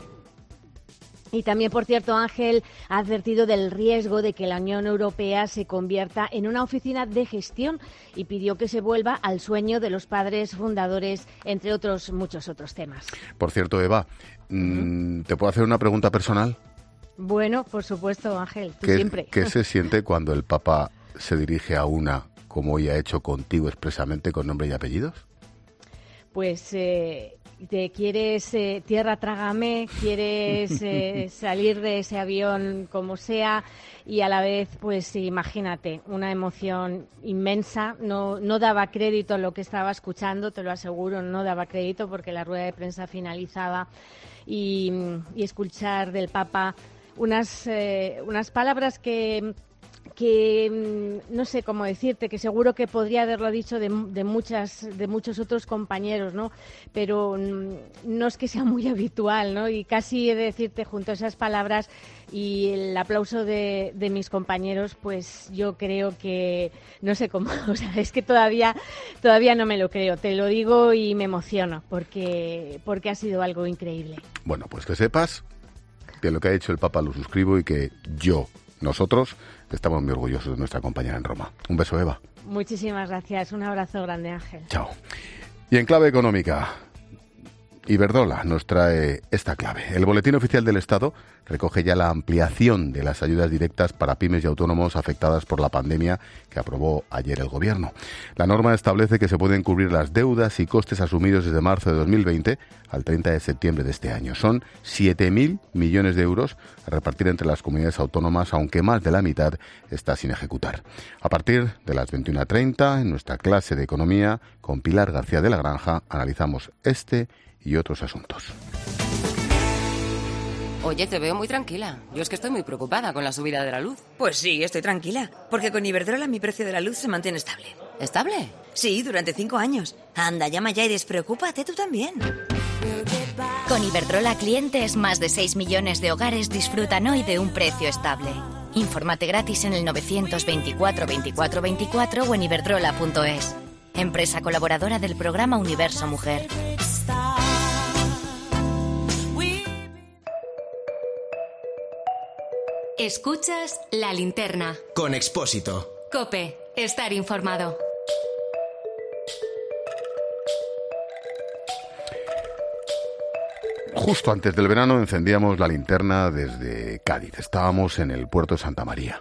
Y también, por cierto, Ángel ha advertido del riesgo de que la Unión Europea se convierta en una oficina de gestión y pidió que se vuelva al sueño de los padres fundadores, entre otros muchos otros temas. Por cierto, Eva, ¿te puedo hacer una pregunta personal? Bueno, por supuesto, Ángel, tú siempre. ¿Qué se siente cuando el Papa se dirige a una, como hoy ha hecho contigo expresamente, con nombre y apellidos? Pues te quieres tierra trágame, quieres salir de ese avión como sea, y a la vez, pues imagínate, una emoción inmensa. No daba crédito a lo que estaba escuchando, te lo aseguro, no daba crédito, porque la rueda de prensa finalizaba y escuchar del Papa unas palabras que que no sé cómo decirte, que seguro que podría haberlo dicho de muchos otros compañeros, ¿no? Pero no es que sea muy habitual, ¿no? Y casi he de decirte, junto a esas palabras y el aplauso de mis compañeros, pues yo creo que no sé cómo, o sea, es que todavía no me lo creo, te lo digo y me emociono porque ha sido algo increíble. Bueno, pues que sepas que lo que ha hecho el Papa lo suscribo y que nosotros estamos muy orgullosos de nuestra compañera en Roma. Un beso, Eva. Muchísimas gracias, un abrazo grande, Ángel. Chao. Y en clave económica, Iberdrola nos trae esta clave. El Boletín Oficial del Estado recoge ya la ampliación de las ayudas directas para pymes y autónomos afectadas por la pandemia que aprobó ayer el Gobierno. La norma establece que se pueden cubrir las deudas y costes asumidos desde marzo de 2020 al 30 de septiembre de este año. Son 7.000 millones de euros a repartir entre las comunidades autónomas, aunque más de la mitad está sin ejecutar. A partir de las 21:30, en nuestra clase de Economía, con Pilar García de la Granja, analizamos este y otros asuntos. Oye, te veo muy tranquila. Yo es que estoy muy preocupada con la subida de la luz. Pues sí, estoy tranquila, porque con Iberdrola mi precio de la luz se mantiene estable. ¿Estable? Sí, durante 5 años. Anda, llama ya y despreocúpate tú también. Con Iberdrola clientes, más de 6 millones de hogares disfrutan hoy de un precio estable. Infórmate gratis en el 924 24 24 o en iberdrola.es. Empresa colaboradora del programa Universo Mujer. Escuchas La Linterna. Con Expósito. COPE. Estar informado. Justo antes del verano encendíamos la linterna desde Cádiz. Estábamos en el puerto de Santa María.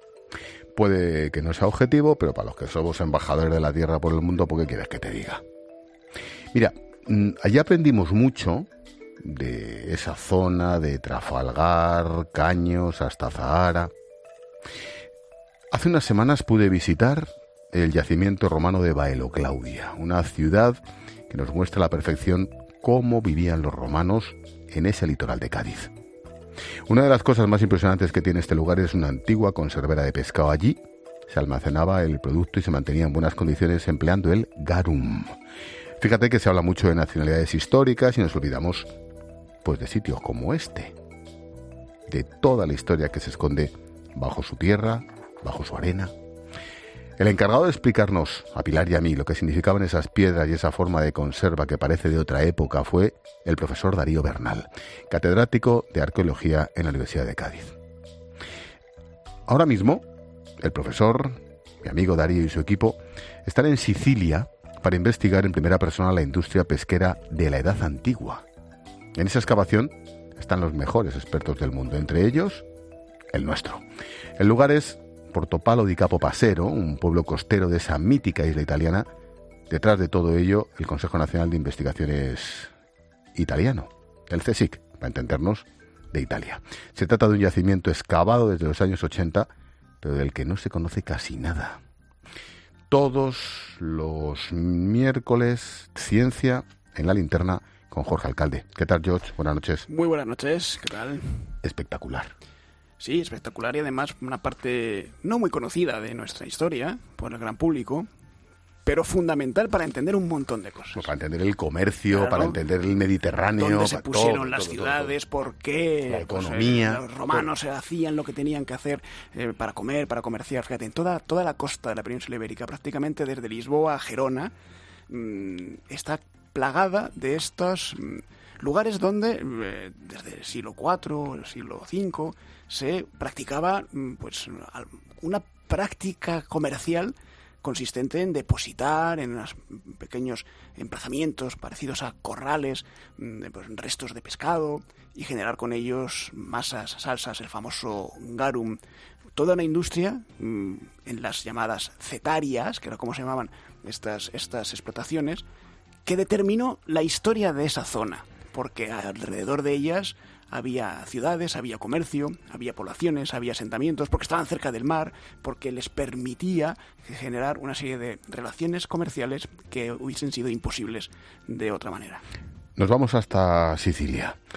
Puede que no sea objetivo, pero para los que somos embajadores de la tierra por el mundo, ¿por qué quieres que te diga? Mira, allí aprendimos mucho de esa zona de Trafalgar, Caños, hasta Zahara. Hace unas semanas pude visitar el yacimiento romano de Baelo Claudia, una ciudad que nos muestra a la perfección cómo vivían los romanos en ese litoral de Cádiz. Una de las cosas más impresionantes que tiene este lugar es una antigua conservera de pescado. Allí se almacenaba el producto y se mantenía en buenas condiciones empleando el garum. Fíjate que se habla mucho de nacionalidades históricas y nos olvidamos pues de sitios como este, de toda la historia que se esconde bajo su tierra, bajo su arena. El encargado de explicarnos a Pilar y a mí lo que significaban esas piedras y esa forma de conserva que parece de otra época fue el profesor Darío Bernal, catedrático de Arqueología en la Universidad de Cádiz. Ahora mismo, el profesor, mi amigo Darío y su equipo, están en Sicilia para investigar en primera persona la industria pesquera de la Edad Antigua. En esa excavación están los mejores expertos del mundo, entre ellos el nuestro. El lugar es Portopalo di Capo Passero, un pueblo costero de esa mítica isla italiana. Detrás de todo ello, el Consejo Nacional de Investigaciones italiano, el CSIC, para entendernos, de Italia. Se trata de un yacimiento excavado desde los años 80, pero del que no se conoce casi nada. Todos los miércoles, ciencia en la linterna con Jorge Alcalde. ¿Qué tal, George? Buenas noches. Muy buenas noches, ¿qué tal? Espectacular. Sí, espectacular y además una parte no muy conocida de nuestra historia por el gran público, pero fundamental para entender un montón de cosas. Para entender el comercio, claro, para entender el Mediterráneo. Dónde se pusieron todo, las todo, ciudades, todo. Por qué la economía. Los romanos hacían lo que tenían que hacer para comer, para comerciar. Fíjate, en toda la costa de la península ibérica, prácticamente desde Lisboa a Gerona, está plagada de estos lugares donde desde el siglo IV, el siglo V, se practicaba pues una práctica comercial consistente en depositar en unos pequeños emplazamientos parecidos a corrales pues, restos de pescado y generar con ellos masas, salsas, el famoso garum. Toda una industria en las llamadas cetarias, que era como se llamaban estas explotaciones, que determinó la historia de esa zona, porque alrededor de ellas había ciudades, había comercio, había poblaciones, había asentamientos, porque estaban cerca del mar, porque les permitía generar una serie de relaciones comerciales que hubiesen sido imposibles de otra manera. Nos vamos hasta Sicilia.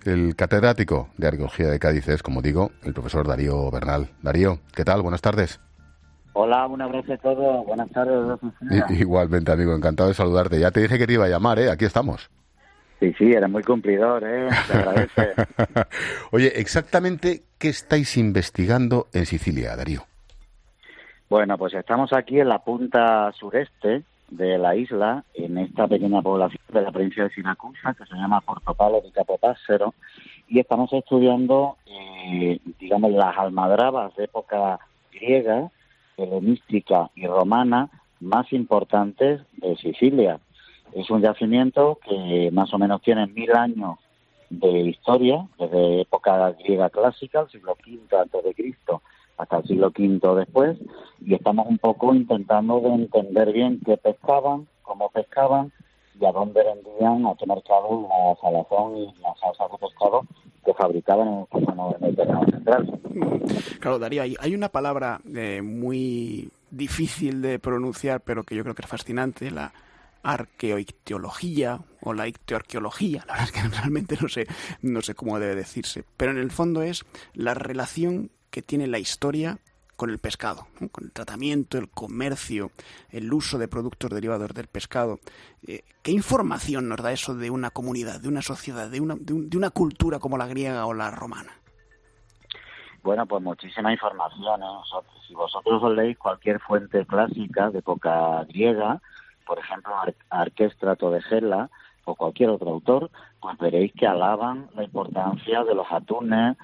El catedrático de Arqueología de Cádiz es, como digo, el profesor Darío Bernal. Darío, ¿qué tal? Buenas tardes. Hola, un abrazo a todos. Buenas tardes. Igualmente, amigo, encantado de saludarte. Ya te dije que te iba a llamar, aquí estamos. Sí, eres muy cumplidor, te agradece. Oye, exactamente, ¿qué estáis investigando en Sicilia, Darío? Bueno, pues estamos aquí en la punta sureste de la isla, en esta pequeña población de la provincia de Siracusa, que se llama Portopalo di Capopassero, y estamos estudiando, digamos, las almadrabas de época griega, helenística y romana más importantes de Sicilia. Es un yacimiento que más o menos tiene 1000 años de historia, desde época griega clásica, el siglo V a.C., hasta el siglo V después, y estamos un poco intentando de entender bien qué pescaban, cómo pescaban y a dónde vendían, a qué mercado la salazón y las salsas de pescado que fabricaban en el zona del Mediterráneo central. Claro, Darío, hay una palabra muy difícil de pronunciar, pero que yo creo que es fascinante, la arqueoictiología o la ictioarqueología. La verdad es que realmente no sé cómo debe decirse, pero en el fondo es la relación que tiene la historia con el pescado, ¿no? Con el tratamiento, el comercio, el uso de productos derivados del pescado. ¿Qué información nos da eso de una comunidad, de una sociedad, de una cultura como la griega o la romana? Bueno, pues muchísima información, Si vosotros os leéis cualquier fuente clásica de época griega, por ejemplo, Arquéstrato de Gela o cualquier otro autor, pues veréis que alaban la importancia de los atunes,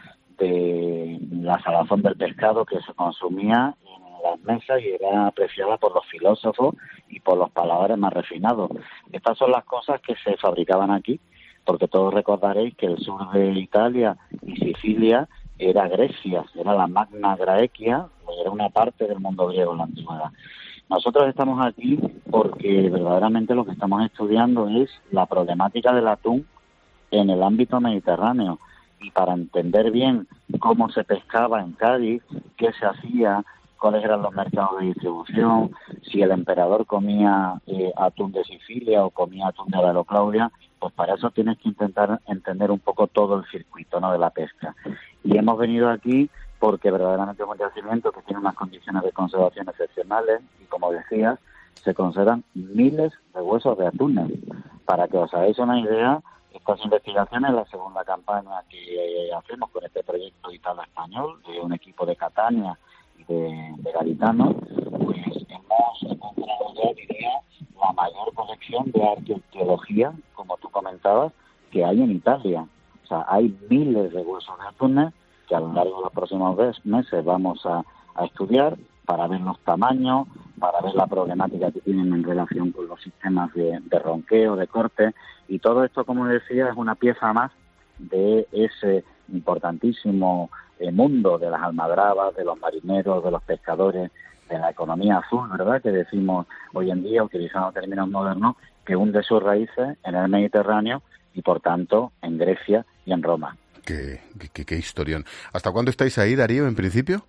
de la salazón del pescado que se consumía en las mesas y era apreciada por los filósofos y por los paladares más refinados. Estas son las cosas que se fabricaban aquí, porque todos recordaréis que el sur de Italia y Sicilia era Grecia, era la Magna Graecia, era una parte del mundo griego en la antigüedad. Nosotros estamos aquí porque verdaderamente lo que estamos estudiando es la problemática del atún en el ámbito mediterráneo. Y para entender bien cómo se pescaba en Cádiz, qué se hacía, cuáles eran los mercados de distribución, si el emperador comía atún de Sicilia o comía atún de Avalo Claudia, pues para eso tienes que intentar entender un poco todo el circuito, ¿no?, de la pesca. Y hemos venido aquí porque verdaderamente es un yacimiento que tiene unas condiciones de conservación excepcionales y, como decías, se conservan miles de huesos de atunes. Para que os hagáis una idea, estas investigaciones, la segunda campaña que hacemos con este proyecto italo-español, de un equipo de Catania y de Garitano, pues hemos encontrado ya, diría, la mayor colección de arqueología, como tú comentabas, que hay en Italia. O sea, hay miles de huesos de atunes que a lo largo de los próximos meses vamos a estudiar para ver los tamaños, para ver la problemática que tienen en relación con los sistemas de ronqueo, de corte, y todo esto, como decía, es una pieza más de ese importantísimo mundo de las almadrabas, de los marineros, de los pescadores, de la economía azul, ¿verdad?, que decimos hoy en día, utilizando términos modernos, que hunde sus raíces en el Mediterráneo y, por tanto, en Grecia y en Roma. Qué historión. ¿Hasta cuándo estáis ahí, Darío, en principio?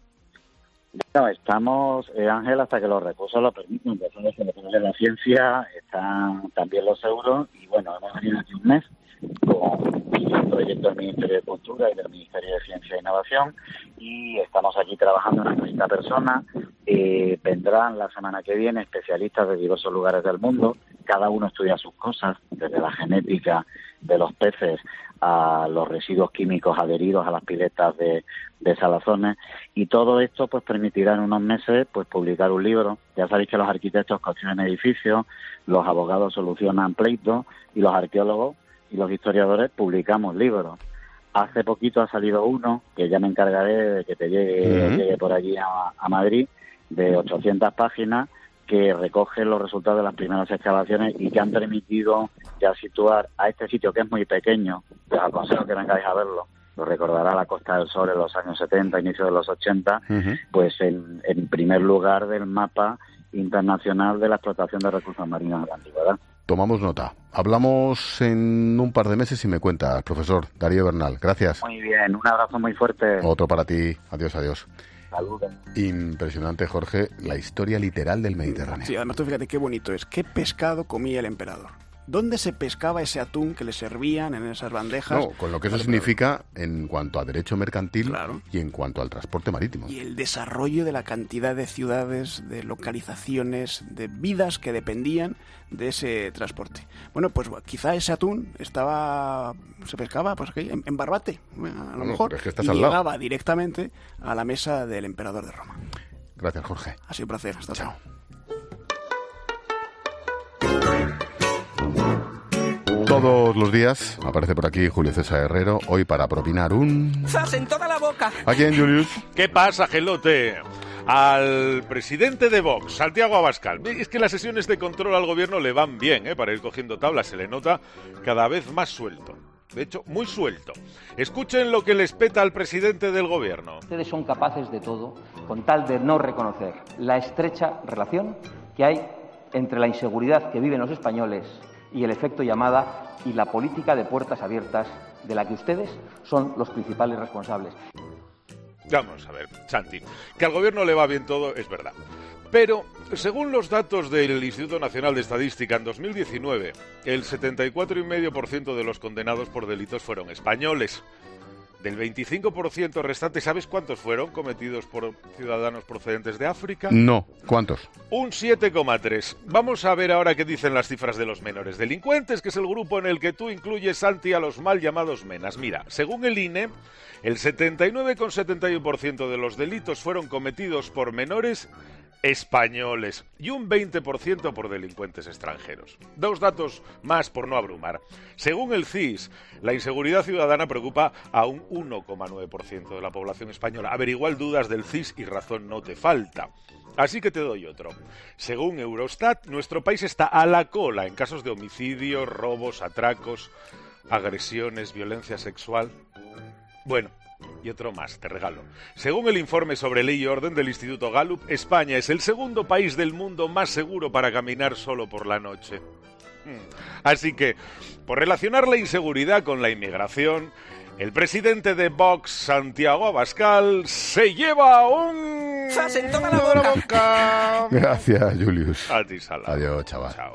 No, estamos, Ángel, hasta que los recursos lo permiten. Entonces, en la ciencia están también los euros y, bueno, hemos venido aquí un mes con el proyecto del Ministerio de Cultura y del Ministerio de Ciencia e Innovación y estamos aquí trabajando en 30 personas. Vendrán la semana que viene especialistas de diversos lugares del mundo. Cada uno estudia sus cosas, desde la genética de los peces a los residuos químicos adheridos a las piletas de salazones, y todo esto pues permitirá en unos meses pues publicar un libro. Ya sabéis que los arquitectos construyen edificios, los abogados solucionan pleitos y los arqueólogos y los historiadores publicamos libros. Hace poquito ha salido uno que ya me encargaré de que te llegue por allí a Madrid, de 800 páginas, que recoge los resultados de las primeras excavaciones y que han permitido ya situar a este sitio, que es muy pequeño. Les aconsejo que vengáis a verlo. Lo recordará la Costa del Sol en los años 70, inicio de los 80, pues en primer lugar del mapa internacional de la explotación de recursos marinos de la antigüedad. Tomamos nota. Hablamos en un par de meses y me cuentas, profesor Darío Bernal. Gracias. Muy bien, un abrazo muy fuerte. Otro para ti. Adiós, adiós. Saludos. Impresionante, Jorge, la historia literal del Mediterráneo. Sí, además tú fíjate qué bonito es. ¿Qué pescado comía el emperador? ¿Dónde se pescaba ese atún que le servían en esas bandejas? No, con lo que eso significa en cuanto a derecho mercantil y en cuanto al transporte marítimo. Y el desarrollo de la cantidad de ciudades, de localizaciones, de vidas que dependían de ese transporte. Bueno, pues quizá ese atún se pescaba pues aquí, en Barbate, a lo mejor, es que estás y al lado. llegaba directamente a la mesa del emperador de Roma. Gracias, Jorge. Ha sido un placer. Hasta luego. Todos los días aparece por aquí Julio César Herrero, hoy para propinar un... ¡Zas en toda la boca! ¿A quién, Julius? ¿Qué pasa, gelote? Al presidente de Vox, Santiago Abascal. Es que las sesiones de control al gobierno le van bien, para ir cogiendo tablas. Se le nota cada vez más suelto. De hecho, muy suelto. Escuchen lo que les peta al presidente del gobierno. Ustedes son capaces de todo con tal de no reconocer la estrecha relación que hay entre la inseguridad que viven los españoles y el efecto llamada y la política de puertas abiertas de la que ustedes son los principales responsables. Vamos a ver, Santi, que al gobierno le va bien todo, es verdad. Pero, según los datos del Instituto Nacional de Estadística, en 2019, el 74,5% de los condenados por delitos fueron españoles. Del 25% restante, ¿sabes cuántos fueron cometidos por ciudadanos procedentes de África? No, ¿cuántos? Un 7,3. Vamos a ver ahora qué dicen las cifras de los menores delincuentes, que es el grupo en el que tú incluyes, Santi, a los mal llamados menas. Mira, según el INE, el 79,71% de los delitos fueron cometidos por menores españoles y un 20% por delincuentes extranjeros. Dos datos más por no abrumar. Según el CIS, la inseguridad ciudadana preocupa a un 1,9% de la población española. Averiguar dudas del CIS y razón no te falta. Así que te doy otro. Según Eurostat, nuestro país está a la cola en casos de homicidios, robos, atracos, agresiones, violencia sexual. Bueno, y otro más, te regalo. Según el informe sobre ley y orden del Instituto Gallup, España es el segundo país del mundo más seguro para caminar solo por la noche. Así que, por relacionar la inseguridad con la inmigración, el presidente de Vox, Santiago Abascal, se lleva un... ¡Zas en toda la boca! Gracias, Julius. A ti, Sala. Adiós, chaval. Chao.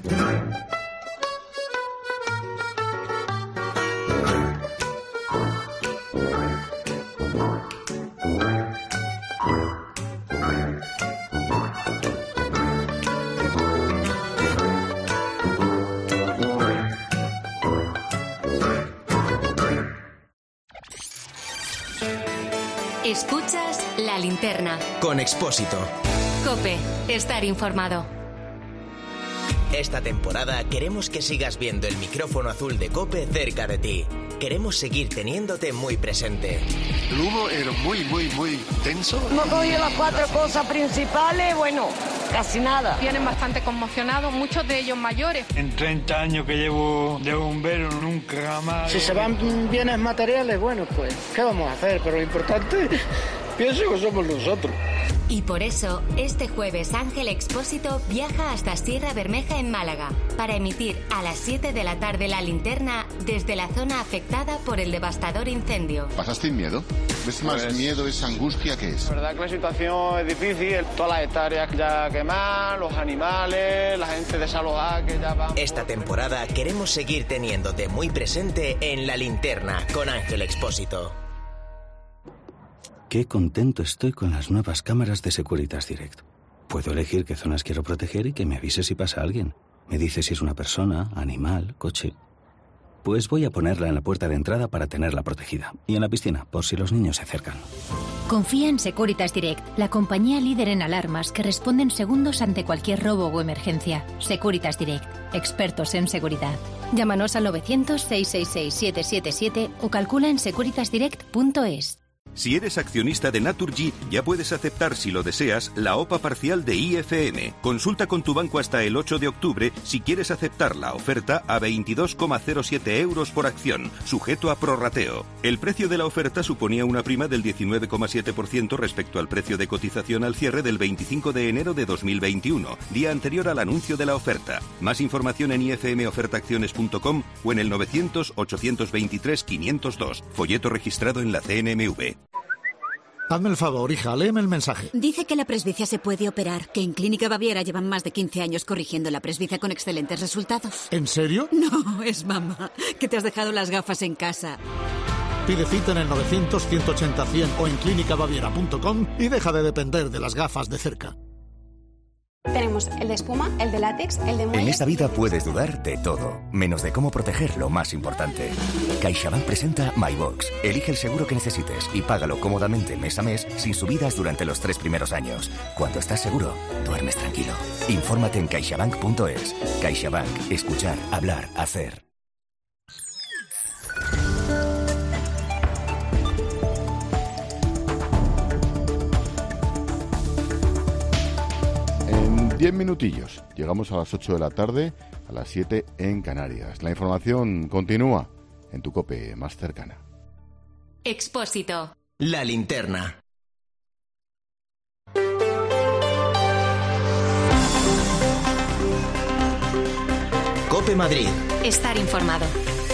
Escuchas La Linterna. Con Expósito. COPE. Estar informado. Esta temporada queremos que sigas viendo el micrófono azul de COPE cerca de ti. Queremos seguir teniéndote muy presente. El humo era muy tenso. No oye las 4 cosas principales, bueno, casi nada. Vienen bastante conmocionados, muchos de ellos mayores. En 30 años que llevo de bombero, nunca jamás... Si se van bienes materiales, bueno, pues, ¿qué vamos a hacer? Pero lo importante, pienso que somos nosotros. Y por eso, este jueves Ángel Expósito viaja hasta Sierra Bermeja en Málaga para emitir a las 7 de la tarde La Linterna desde la zona afectada por el devastador incendio. ¿Pasasteis miedo? ¿Es más miedo, es angustia que es? La verdad que la situación es difícil, todas las hectáreas ya quemadas, los animales, la gente desalojada que ya van... Esta temporada queremos seguir teniéndote muy presente en La Linterna con Ángel Expósito. Qué contento estoy con las nuevas cámaras de Securitas Direct. Puedo elegir qué zonas quiero proteger y que me avise si pasa alguien. Me dice si es una persona, animal, coche. Pues voy a ponerla en la puerta de entrada para tenerla protegida. Y en la piscina, por si los niños se acercan. Confía en Securitas Direct, la compañía líder en alarmas que responde en segundos ante cualquier robo o emergencia. Securitas Direct, expertos en seguridad. Llámanos al 900-666-777 o calcula en securitasdirect.es. Si eres accionista de Naturgy, ya puedes aceptar, si lo deseas, la OPA parcial de IFM. Consulta con tu banco hasta el 8 de octubre si quieres aceptar la oferta a 22,07 euros por acción, sujeto a prorrateo. El precio de la oferta suponía una prima del 19,7% respecto al precio de cotización al cierre del 25 de enero de 2021, día anterior al anuncio de la oferta. Más información en ifmofertaacciones.com o en el 900-823-502, folleto registrado en la CNMV. Hazme el favor, hija, léeme el mensaje. Dice que la presbicia se puede operar, que en Clínica Baviera llevan más de 15 años corrigiendo la presbicia con excelentes resultados. ¿En serio? No, es mamá, que te has dejado las gafas en casa. Pide cita en el 900-180-100 o en clínicabaviera.com y deja de depender de las gafas de cerca. Tenemos el de espuma, el de látex, el de muelle. En esta vida puedes dudar de todo, menos de cómo proteger lo más importante. CaixaBank presenta MyBox. Elige el seguro que necesites y págalo cómodamente mes a mes sin subidas durante los 3 primeros años. Cuando estás seguro, duermes tranquilo. Infórmate en caixabank.es. CaixaBank. Escuchar, hablar, hacer. En 10 minutillos llegamos a las 8 de la tarde, a las 7 en Canarias. La información continúa en tu COPE más cercana. Expósito. La linterna. COPE Madrid. Estar informado.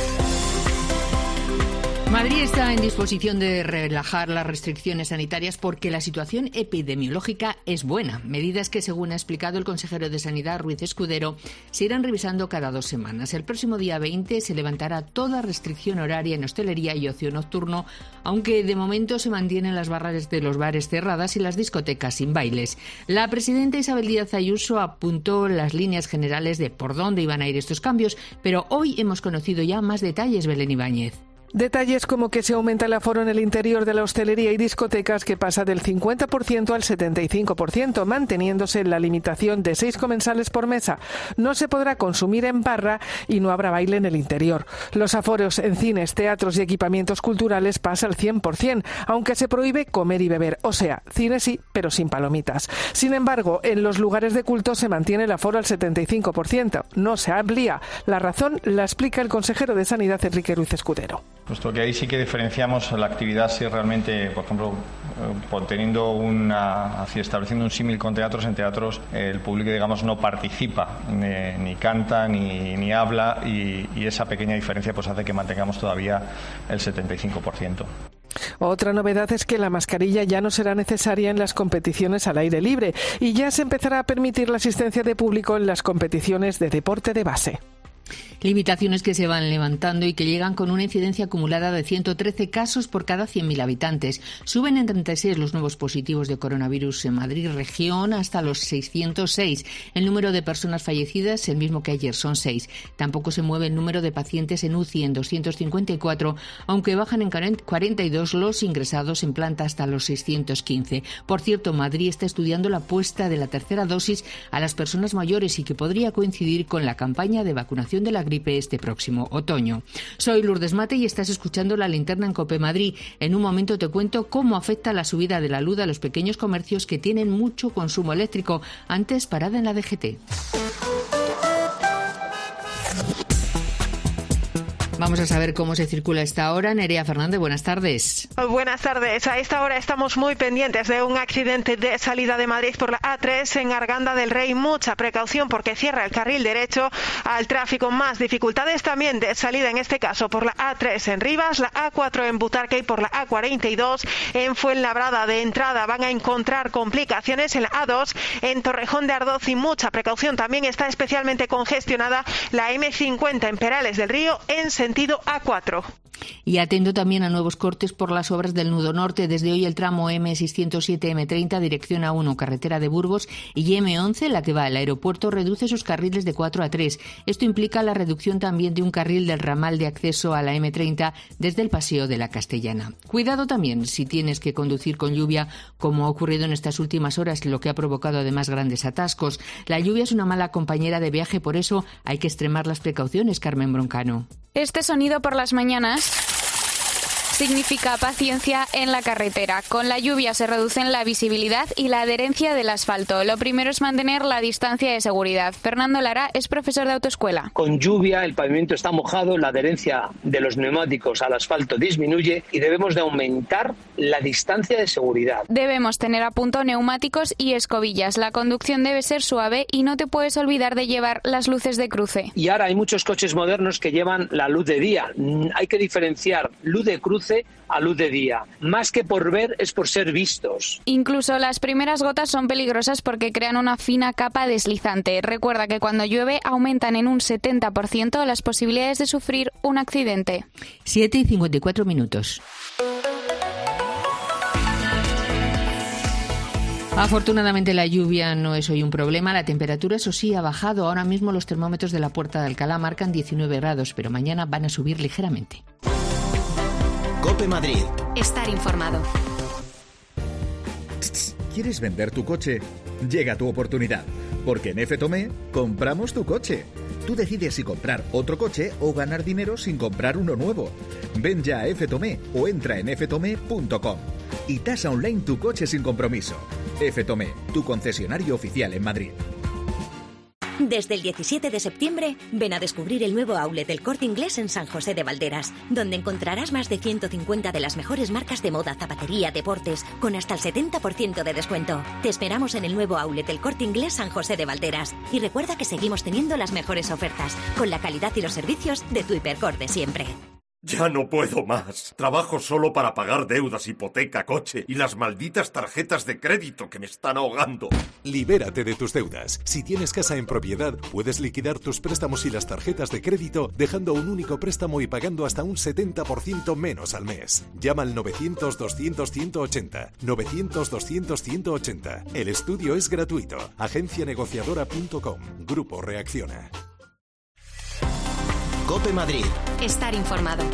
Madrid está en disposición de relajar las restricciones sanitarias porque la situación epidemiológica es buena. Medidas que, según ha explicado el consejero de Sanidad, Ruiz Escudero, se irán revisando cada 2 semanas. El próximo día 20 se levantará toda restricción horaria en hostelería y ocio nocturno, aunque de momento se mantienen las barras de los bares cerradas y las discotecas sin bailes. La presidenta Isabel Díaz Ayuso apuntó las líneas generales de por dónde iban a ir estos cambios, pero hoy hemos conocido ya más detalles, Belén Ibáñez. Detalles como que se aumenta el aforo en el interior de la hostelería y discotecas, que pasa del 50% al 75%, manteniéndose la limitación de 6 comensales por mesa. No se podrá consumir en barra y no habrá baile en el interior. Los aforos en cines, teatros y equipamientos culturales pasa al 100%, aunque se prohíbe comer y beber. O sea, cine sí, pero sin palomitas. Sin embargo, en los lugares de culto se mantiene el aforo al 75%. No se amplía. La razón la explica el consejero de Sanidad, Enrique Ruiz Escudero. Puesto que ahí sí que diferenciamos la actividad si realmente, por ejemplo, estableciendo un símil con teatros. En teatros el público, digamos, no participa, ni canta, ni habla, y esa pequeña diferencia pues hace que mantengamos todavía el 75%. Otra novedad es que la mascarilla ya no será necesaria en las competiciones al aire libre y ya se empezará a permitir la asistencia de público en las competiciones de deporte de base. Limitaciones que se van levantando y que llegan con una incidencia acumulada de 113 casos por cada 100.000 habitantes. Suben en 36 los nuevos positivos de coronavirus en Madrid región hasta los 606. El número de personas fallecidas, el mismo que ayer, son 6. Tampoco se mueve el número de pacientes en UCI en 254, aunque bajan en 42 los ingresados en planta hasta los 615. Por cierto, Madrid está estudiando la puesta de la tercera dosis a las personas mayores y que podría coincidir con la campaña de vacunación de la gripe este próximo otoño. Soy Lourdes Mate y estás escuchando La Linterna en COPE Madrid. En un momento te cuento cómo afecta la subida de la luz a los pequeños comercios que tienen mucho consumo eléctrico. Antes, parada en la DGT. Vamos a saber cómo se circula a esta hora. Nerea Fernández, buenas tardes. Buenas tardes. A esta hora estamos muy pendientes de un accidente de salida de Madrid por la A3 en Arganda del Rey. Mucha precaución porque cierra el carril derecho al tráfico. Más dificultades también de salida, en este caso por la A3 en Rivas, la A4 en Butarque y por la A42 en Fuenlabrada. De entrada van a encontrar complicaciones en la A2 en Torrejón de Ardoz y mucha precaución. También está especialmente congestionada la M50 en Perales del Río en sentido A4. Y atento también a nuevos cortes por las obras del Nudo Norte. Desde hoy el tramo M607-M30 dirección A1, carretera de Burgos, y M11, la que va al aeropuerto, reduce sus carriles de 4 a 3. Esto implica la reducción también de un carril del ramal de acceso a la M30 desde el Paseo de la Castellana. Cuidado también si tienes que conducir con lluvia, como ha ocurrido en estas últimas horas, lo que ha provocado además grandes atascos. La lluvia es una mala compañera de viaje, por eso hay que extremar las precauciones, Carmen Broncano. Este sonido por las mañanas significa paciencia en la carretera. Con la lluvia se reducen la visibilidad y la adherencia del asfalto. Lo primero es mantener la distancia de seguridad. Fernando Lara es profesor de autoescuela. Con lluvia el pavimento está mojado, la adherencia de los neumáticos al asfalto disminuye y debemos de aumentar la distancia de seguridad. Debemos tener a punto neumáticos y escobillas. La conducción debe ser suave y no te puedes olvidar de llevar las luces de cruce. Y ahora hay muchos coches modernos que llevan la luz de día. Hay que diferenciar luz de cruce hace a luz de día. Más que por ver, es por ser vistos. Incluso las primeras gotas son peligrosas porque crean una fina capa deslizante. Recuerda que cuando llueve aumentan en un 70% las posibilidades de sufrir un accidente. 7:54 minutos. Afortunadamente la lluvia no es hoy un problema. La temperatura, eso sí, ha bajado. Ahora mismo los termómetros de la Puerta de Alcalá marcan 19 grados, pero mañana van a subir ligeramente. COPE Madrid. Estar informado. ¿Quieres vender tu coche? Llega tu oportunidad, porque en FTOME compramos tu coche. Tú decides si comprar otro coche o ganar dinero sin comprar uno nuevo. Ven ya a FTOME o entra en ftome.com y tasa online tu coche sin compromiso. FTOME, tu concesionario oficial en Madrid. Desde el 17 de septiembre, ven a descubrir el nuevo outlet del Corte Inglés en San José de Valderas, donde encontrarás más de 150 de las mejores marcas de moda, zapatería, deportes, con hasta el 70% de descuento. Te esperamos en el nuevo outlet del Corte Inglés San José de Valderas. Y recuerda que seguimos teniendo las mejores ofertas, con la calidad y los servicios de tu Hipercor de siempre. Ya no puedo más. Trabajo solo para pagar deudas, hipoteca, coche y las malditas tarjetas de crédito que me están ahogando. Libérate de tus deudas. Si tienes casa en propiedad, puedes liquidar tus préstamos y las tarjetas de crédito dejando un único préstamo y pagando hasta un 70% menos al mes. Llama al 900-200-180. 900-200-180. El estudio es gratuito. Agencianegociadora.com. Grupo Reacciona. COPE Madrid. Estar informado.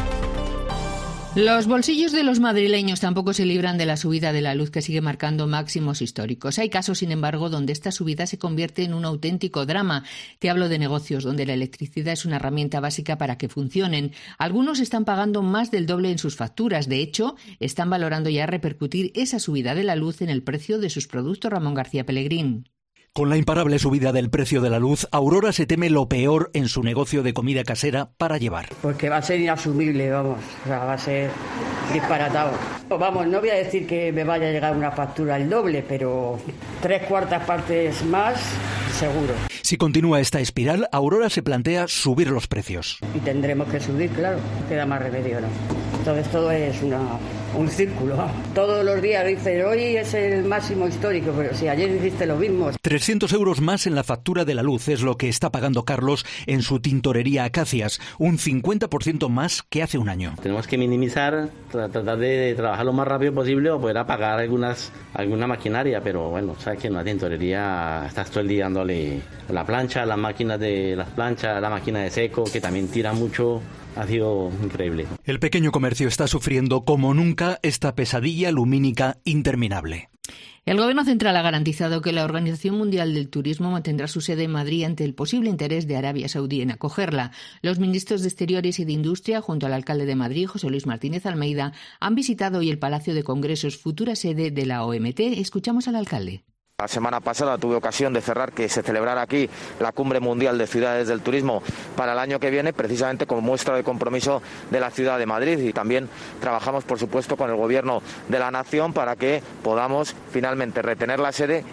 Los bolsillos de los madrileños tampoco se libran de la subida de la luz que sigue marcando máximos históricos. Hay casos, sin embargo, donde esta subida se convierte en un auténtico drama. Te hablo de negocios donde la electricidad es una herramienta básica para que funcionen. Algunos están pagando más del doble en sus facturas. De hecho, están valorando ya repercutir esa subida de la luz en el precio de sus productos. Ramón García Pellegrín. Con la imparable subida del precio de la luz, Aurora se teme lo peor en su negocio de comida casera para llevar. Pues que va a ser inasumible, vamos, o sea, va a ser disparatado. Pues vamos, no voy a decir que me vaya a llegar una factura al doble, pero 3/4 partes más, seguro. Si continúa esta espiral, Aurora se plantea subir los precios. Y tendremos que subir, claro, queda más remedio, ¿no? Entonces todo es un círculo. Todos los días dicen, hoy es el máximo histórico, pero si ayer hiciste lo mismo. 300 euros más en la factura de la luz es lo que está pagando Carlos en su tintorería Acacias, un 50% más que hace un año. Tenemos que minimizar, tratar de trabajar lo más rápido posible o poder apagar alguna maquinaria, pero bueno, sabes que en una tintorería estás todo el día dándole la plancha, las máquinas de las planchas, la máquina de seco, que también tira mucho. Ha sido increíble. El pequeño comercio está sufriendo como nunca esta pesadilla lumínica interminable. El Gobierno central ha garantizado que la Organización Mundial del Turismo mantendrá su sede en Madrid ante el posible interés de Arabia Saudí en acogerla. Los ministros de Exteriores y de Industria, junto al alcalde de Madrid, José Luis Martínez Almeida, han visitado hoy el Palacio de Congresos, futura sede de la OMT. Escuchamos al alcalde. La semana pasada tuve ocasión de cerrar que se celebrara aquí la Cumbre Mundial de Ciudades del Turismo para el año que viene, precisamente como muestra de compromiso de la ciudad de Madrid, y también trabajamos, por supuesto, con el Gobierno de la Nación para que podamos finalmente retener la sede.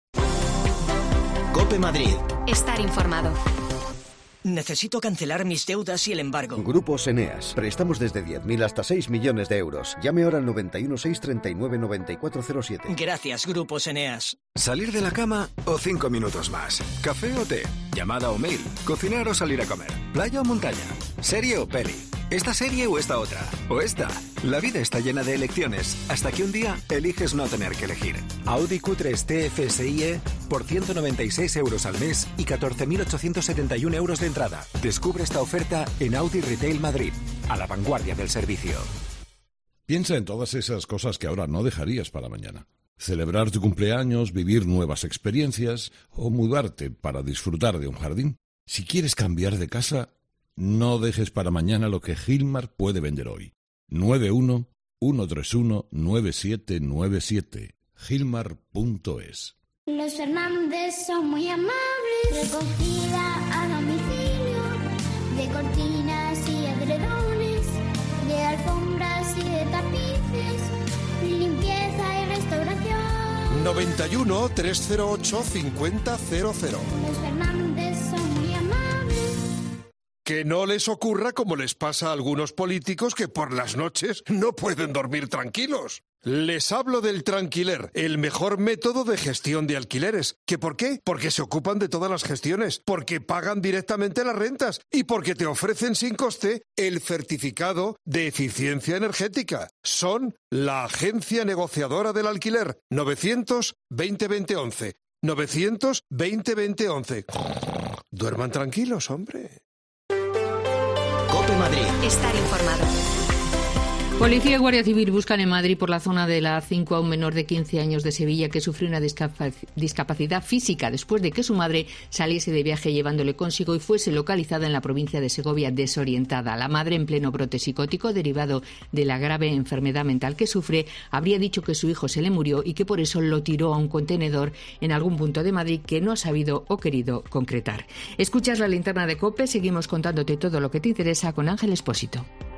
COPE Madrid. Estar informado. Necesito cancelar mis deudas y el embargo. Grupos Eneas. Prestamos desde 10.000 hasta 6 millones de euros. Llame ahora al 91 639 9407. Gracias, Grupos Eneas. ¿Salir de la cama o 5 minutos más? ¿Café o té? ¿Llamada o mail? ¿Cocinar o salir a comer? ¿Playa o montaña? ¿Serie o peli? ¿Esta serie o esta otra? ¿O esta? La vida está llena de elecciones, hasta que un día eliges no tener que elegir. Audi Q3 TFSIe por 196 euros al mes y 14.871 euros de entrada. Descubre esta oferta en Audi Retail Madrid, a la vanguardia del servicio. Piensa en todas esas cosas que ahora no dejarías para mañana. Celebrar tu cumpleaños, vivir nuevas experiencias o mudarte para disfrutar de un jardín. Si quieres cambiar de casa, no dejes para mañana lo que Gilmar puede vender hoy. 91-131-9797. Gilmar.es. Los Fernández son muy amables. Recogida a domicilio de cortinas y edredones, de alfombras y de tapices, limpieza y restauración. 91-308-5000. Los Fernández son muy amables. Que no les ocurra como les pasa a algunos políticos que por las noches no pueden dormir tranquilos. Les hablo del Tranquiler, el mejor método de gestión de alquileres. ¿Que por qué? Porque se ocupan de todas las gestiones, porque pagan directamente las rentas y porque te ofrecen sin coste el certificado de eficiencia energética. Son la agencia negociadora del alquiler. 900-20-20-11. 900-20-20-11. Duerman tranquilos, hombre. COPE Madrid. Estar informado. Policía y Guardia Civil buscan en Madrid por la zona de la A5 a un menor de 15 años de Sevilla que sufrió una discapacidad física después de que su madre saliese de viaje llevándole consigo y fuese localizada en la provincia de Segovia desorientada. La madre, en pleno brote psicótico derivado de la grave enfermedad mental que sufre, habría dicho que su hijo se le murió y que por eso lo tiró a un contenedor en algún punto de Madrid que no ha sabido o querido concretar. Escuchas la linterna de COPE, seguimos contándote todo lo que te interesa con Ángel Expósito.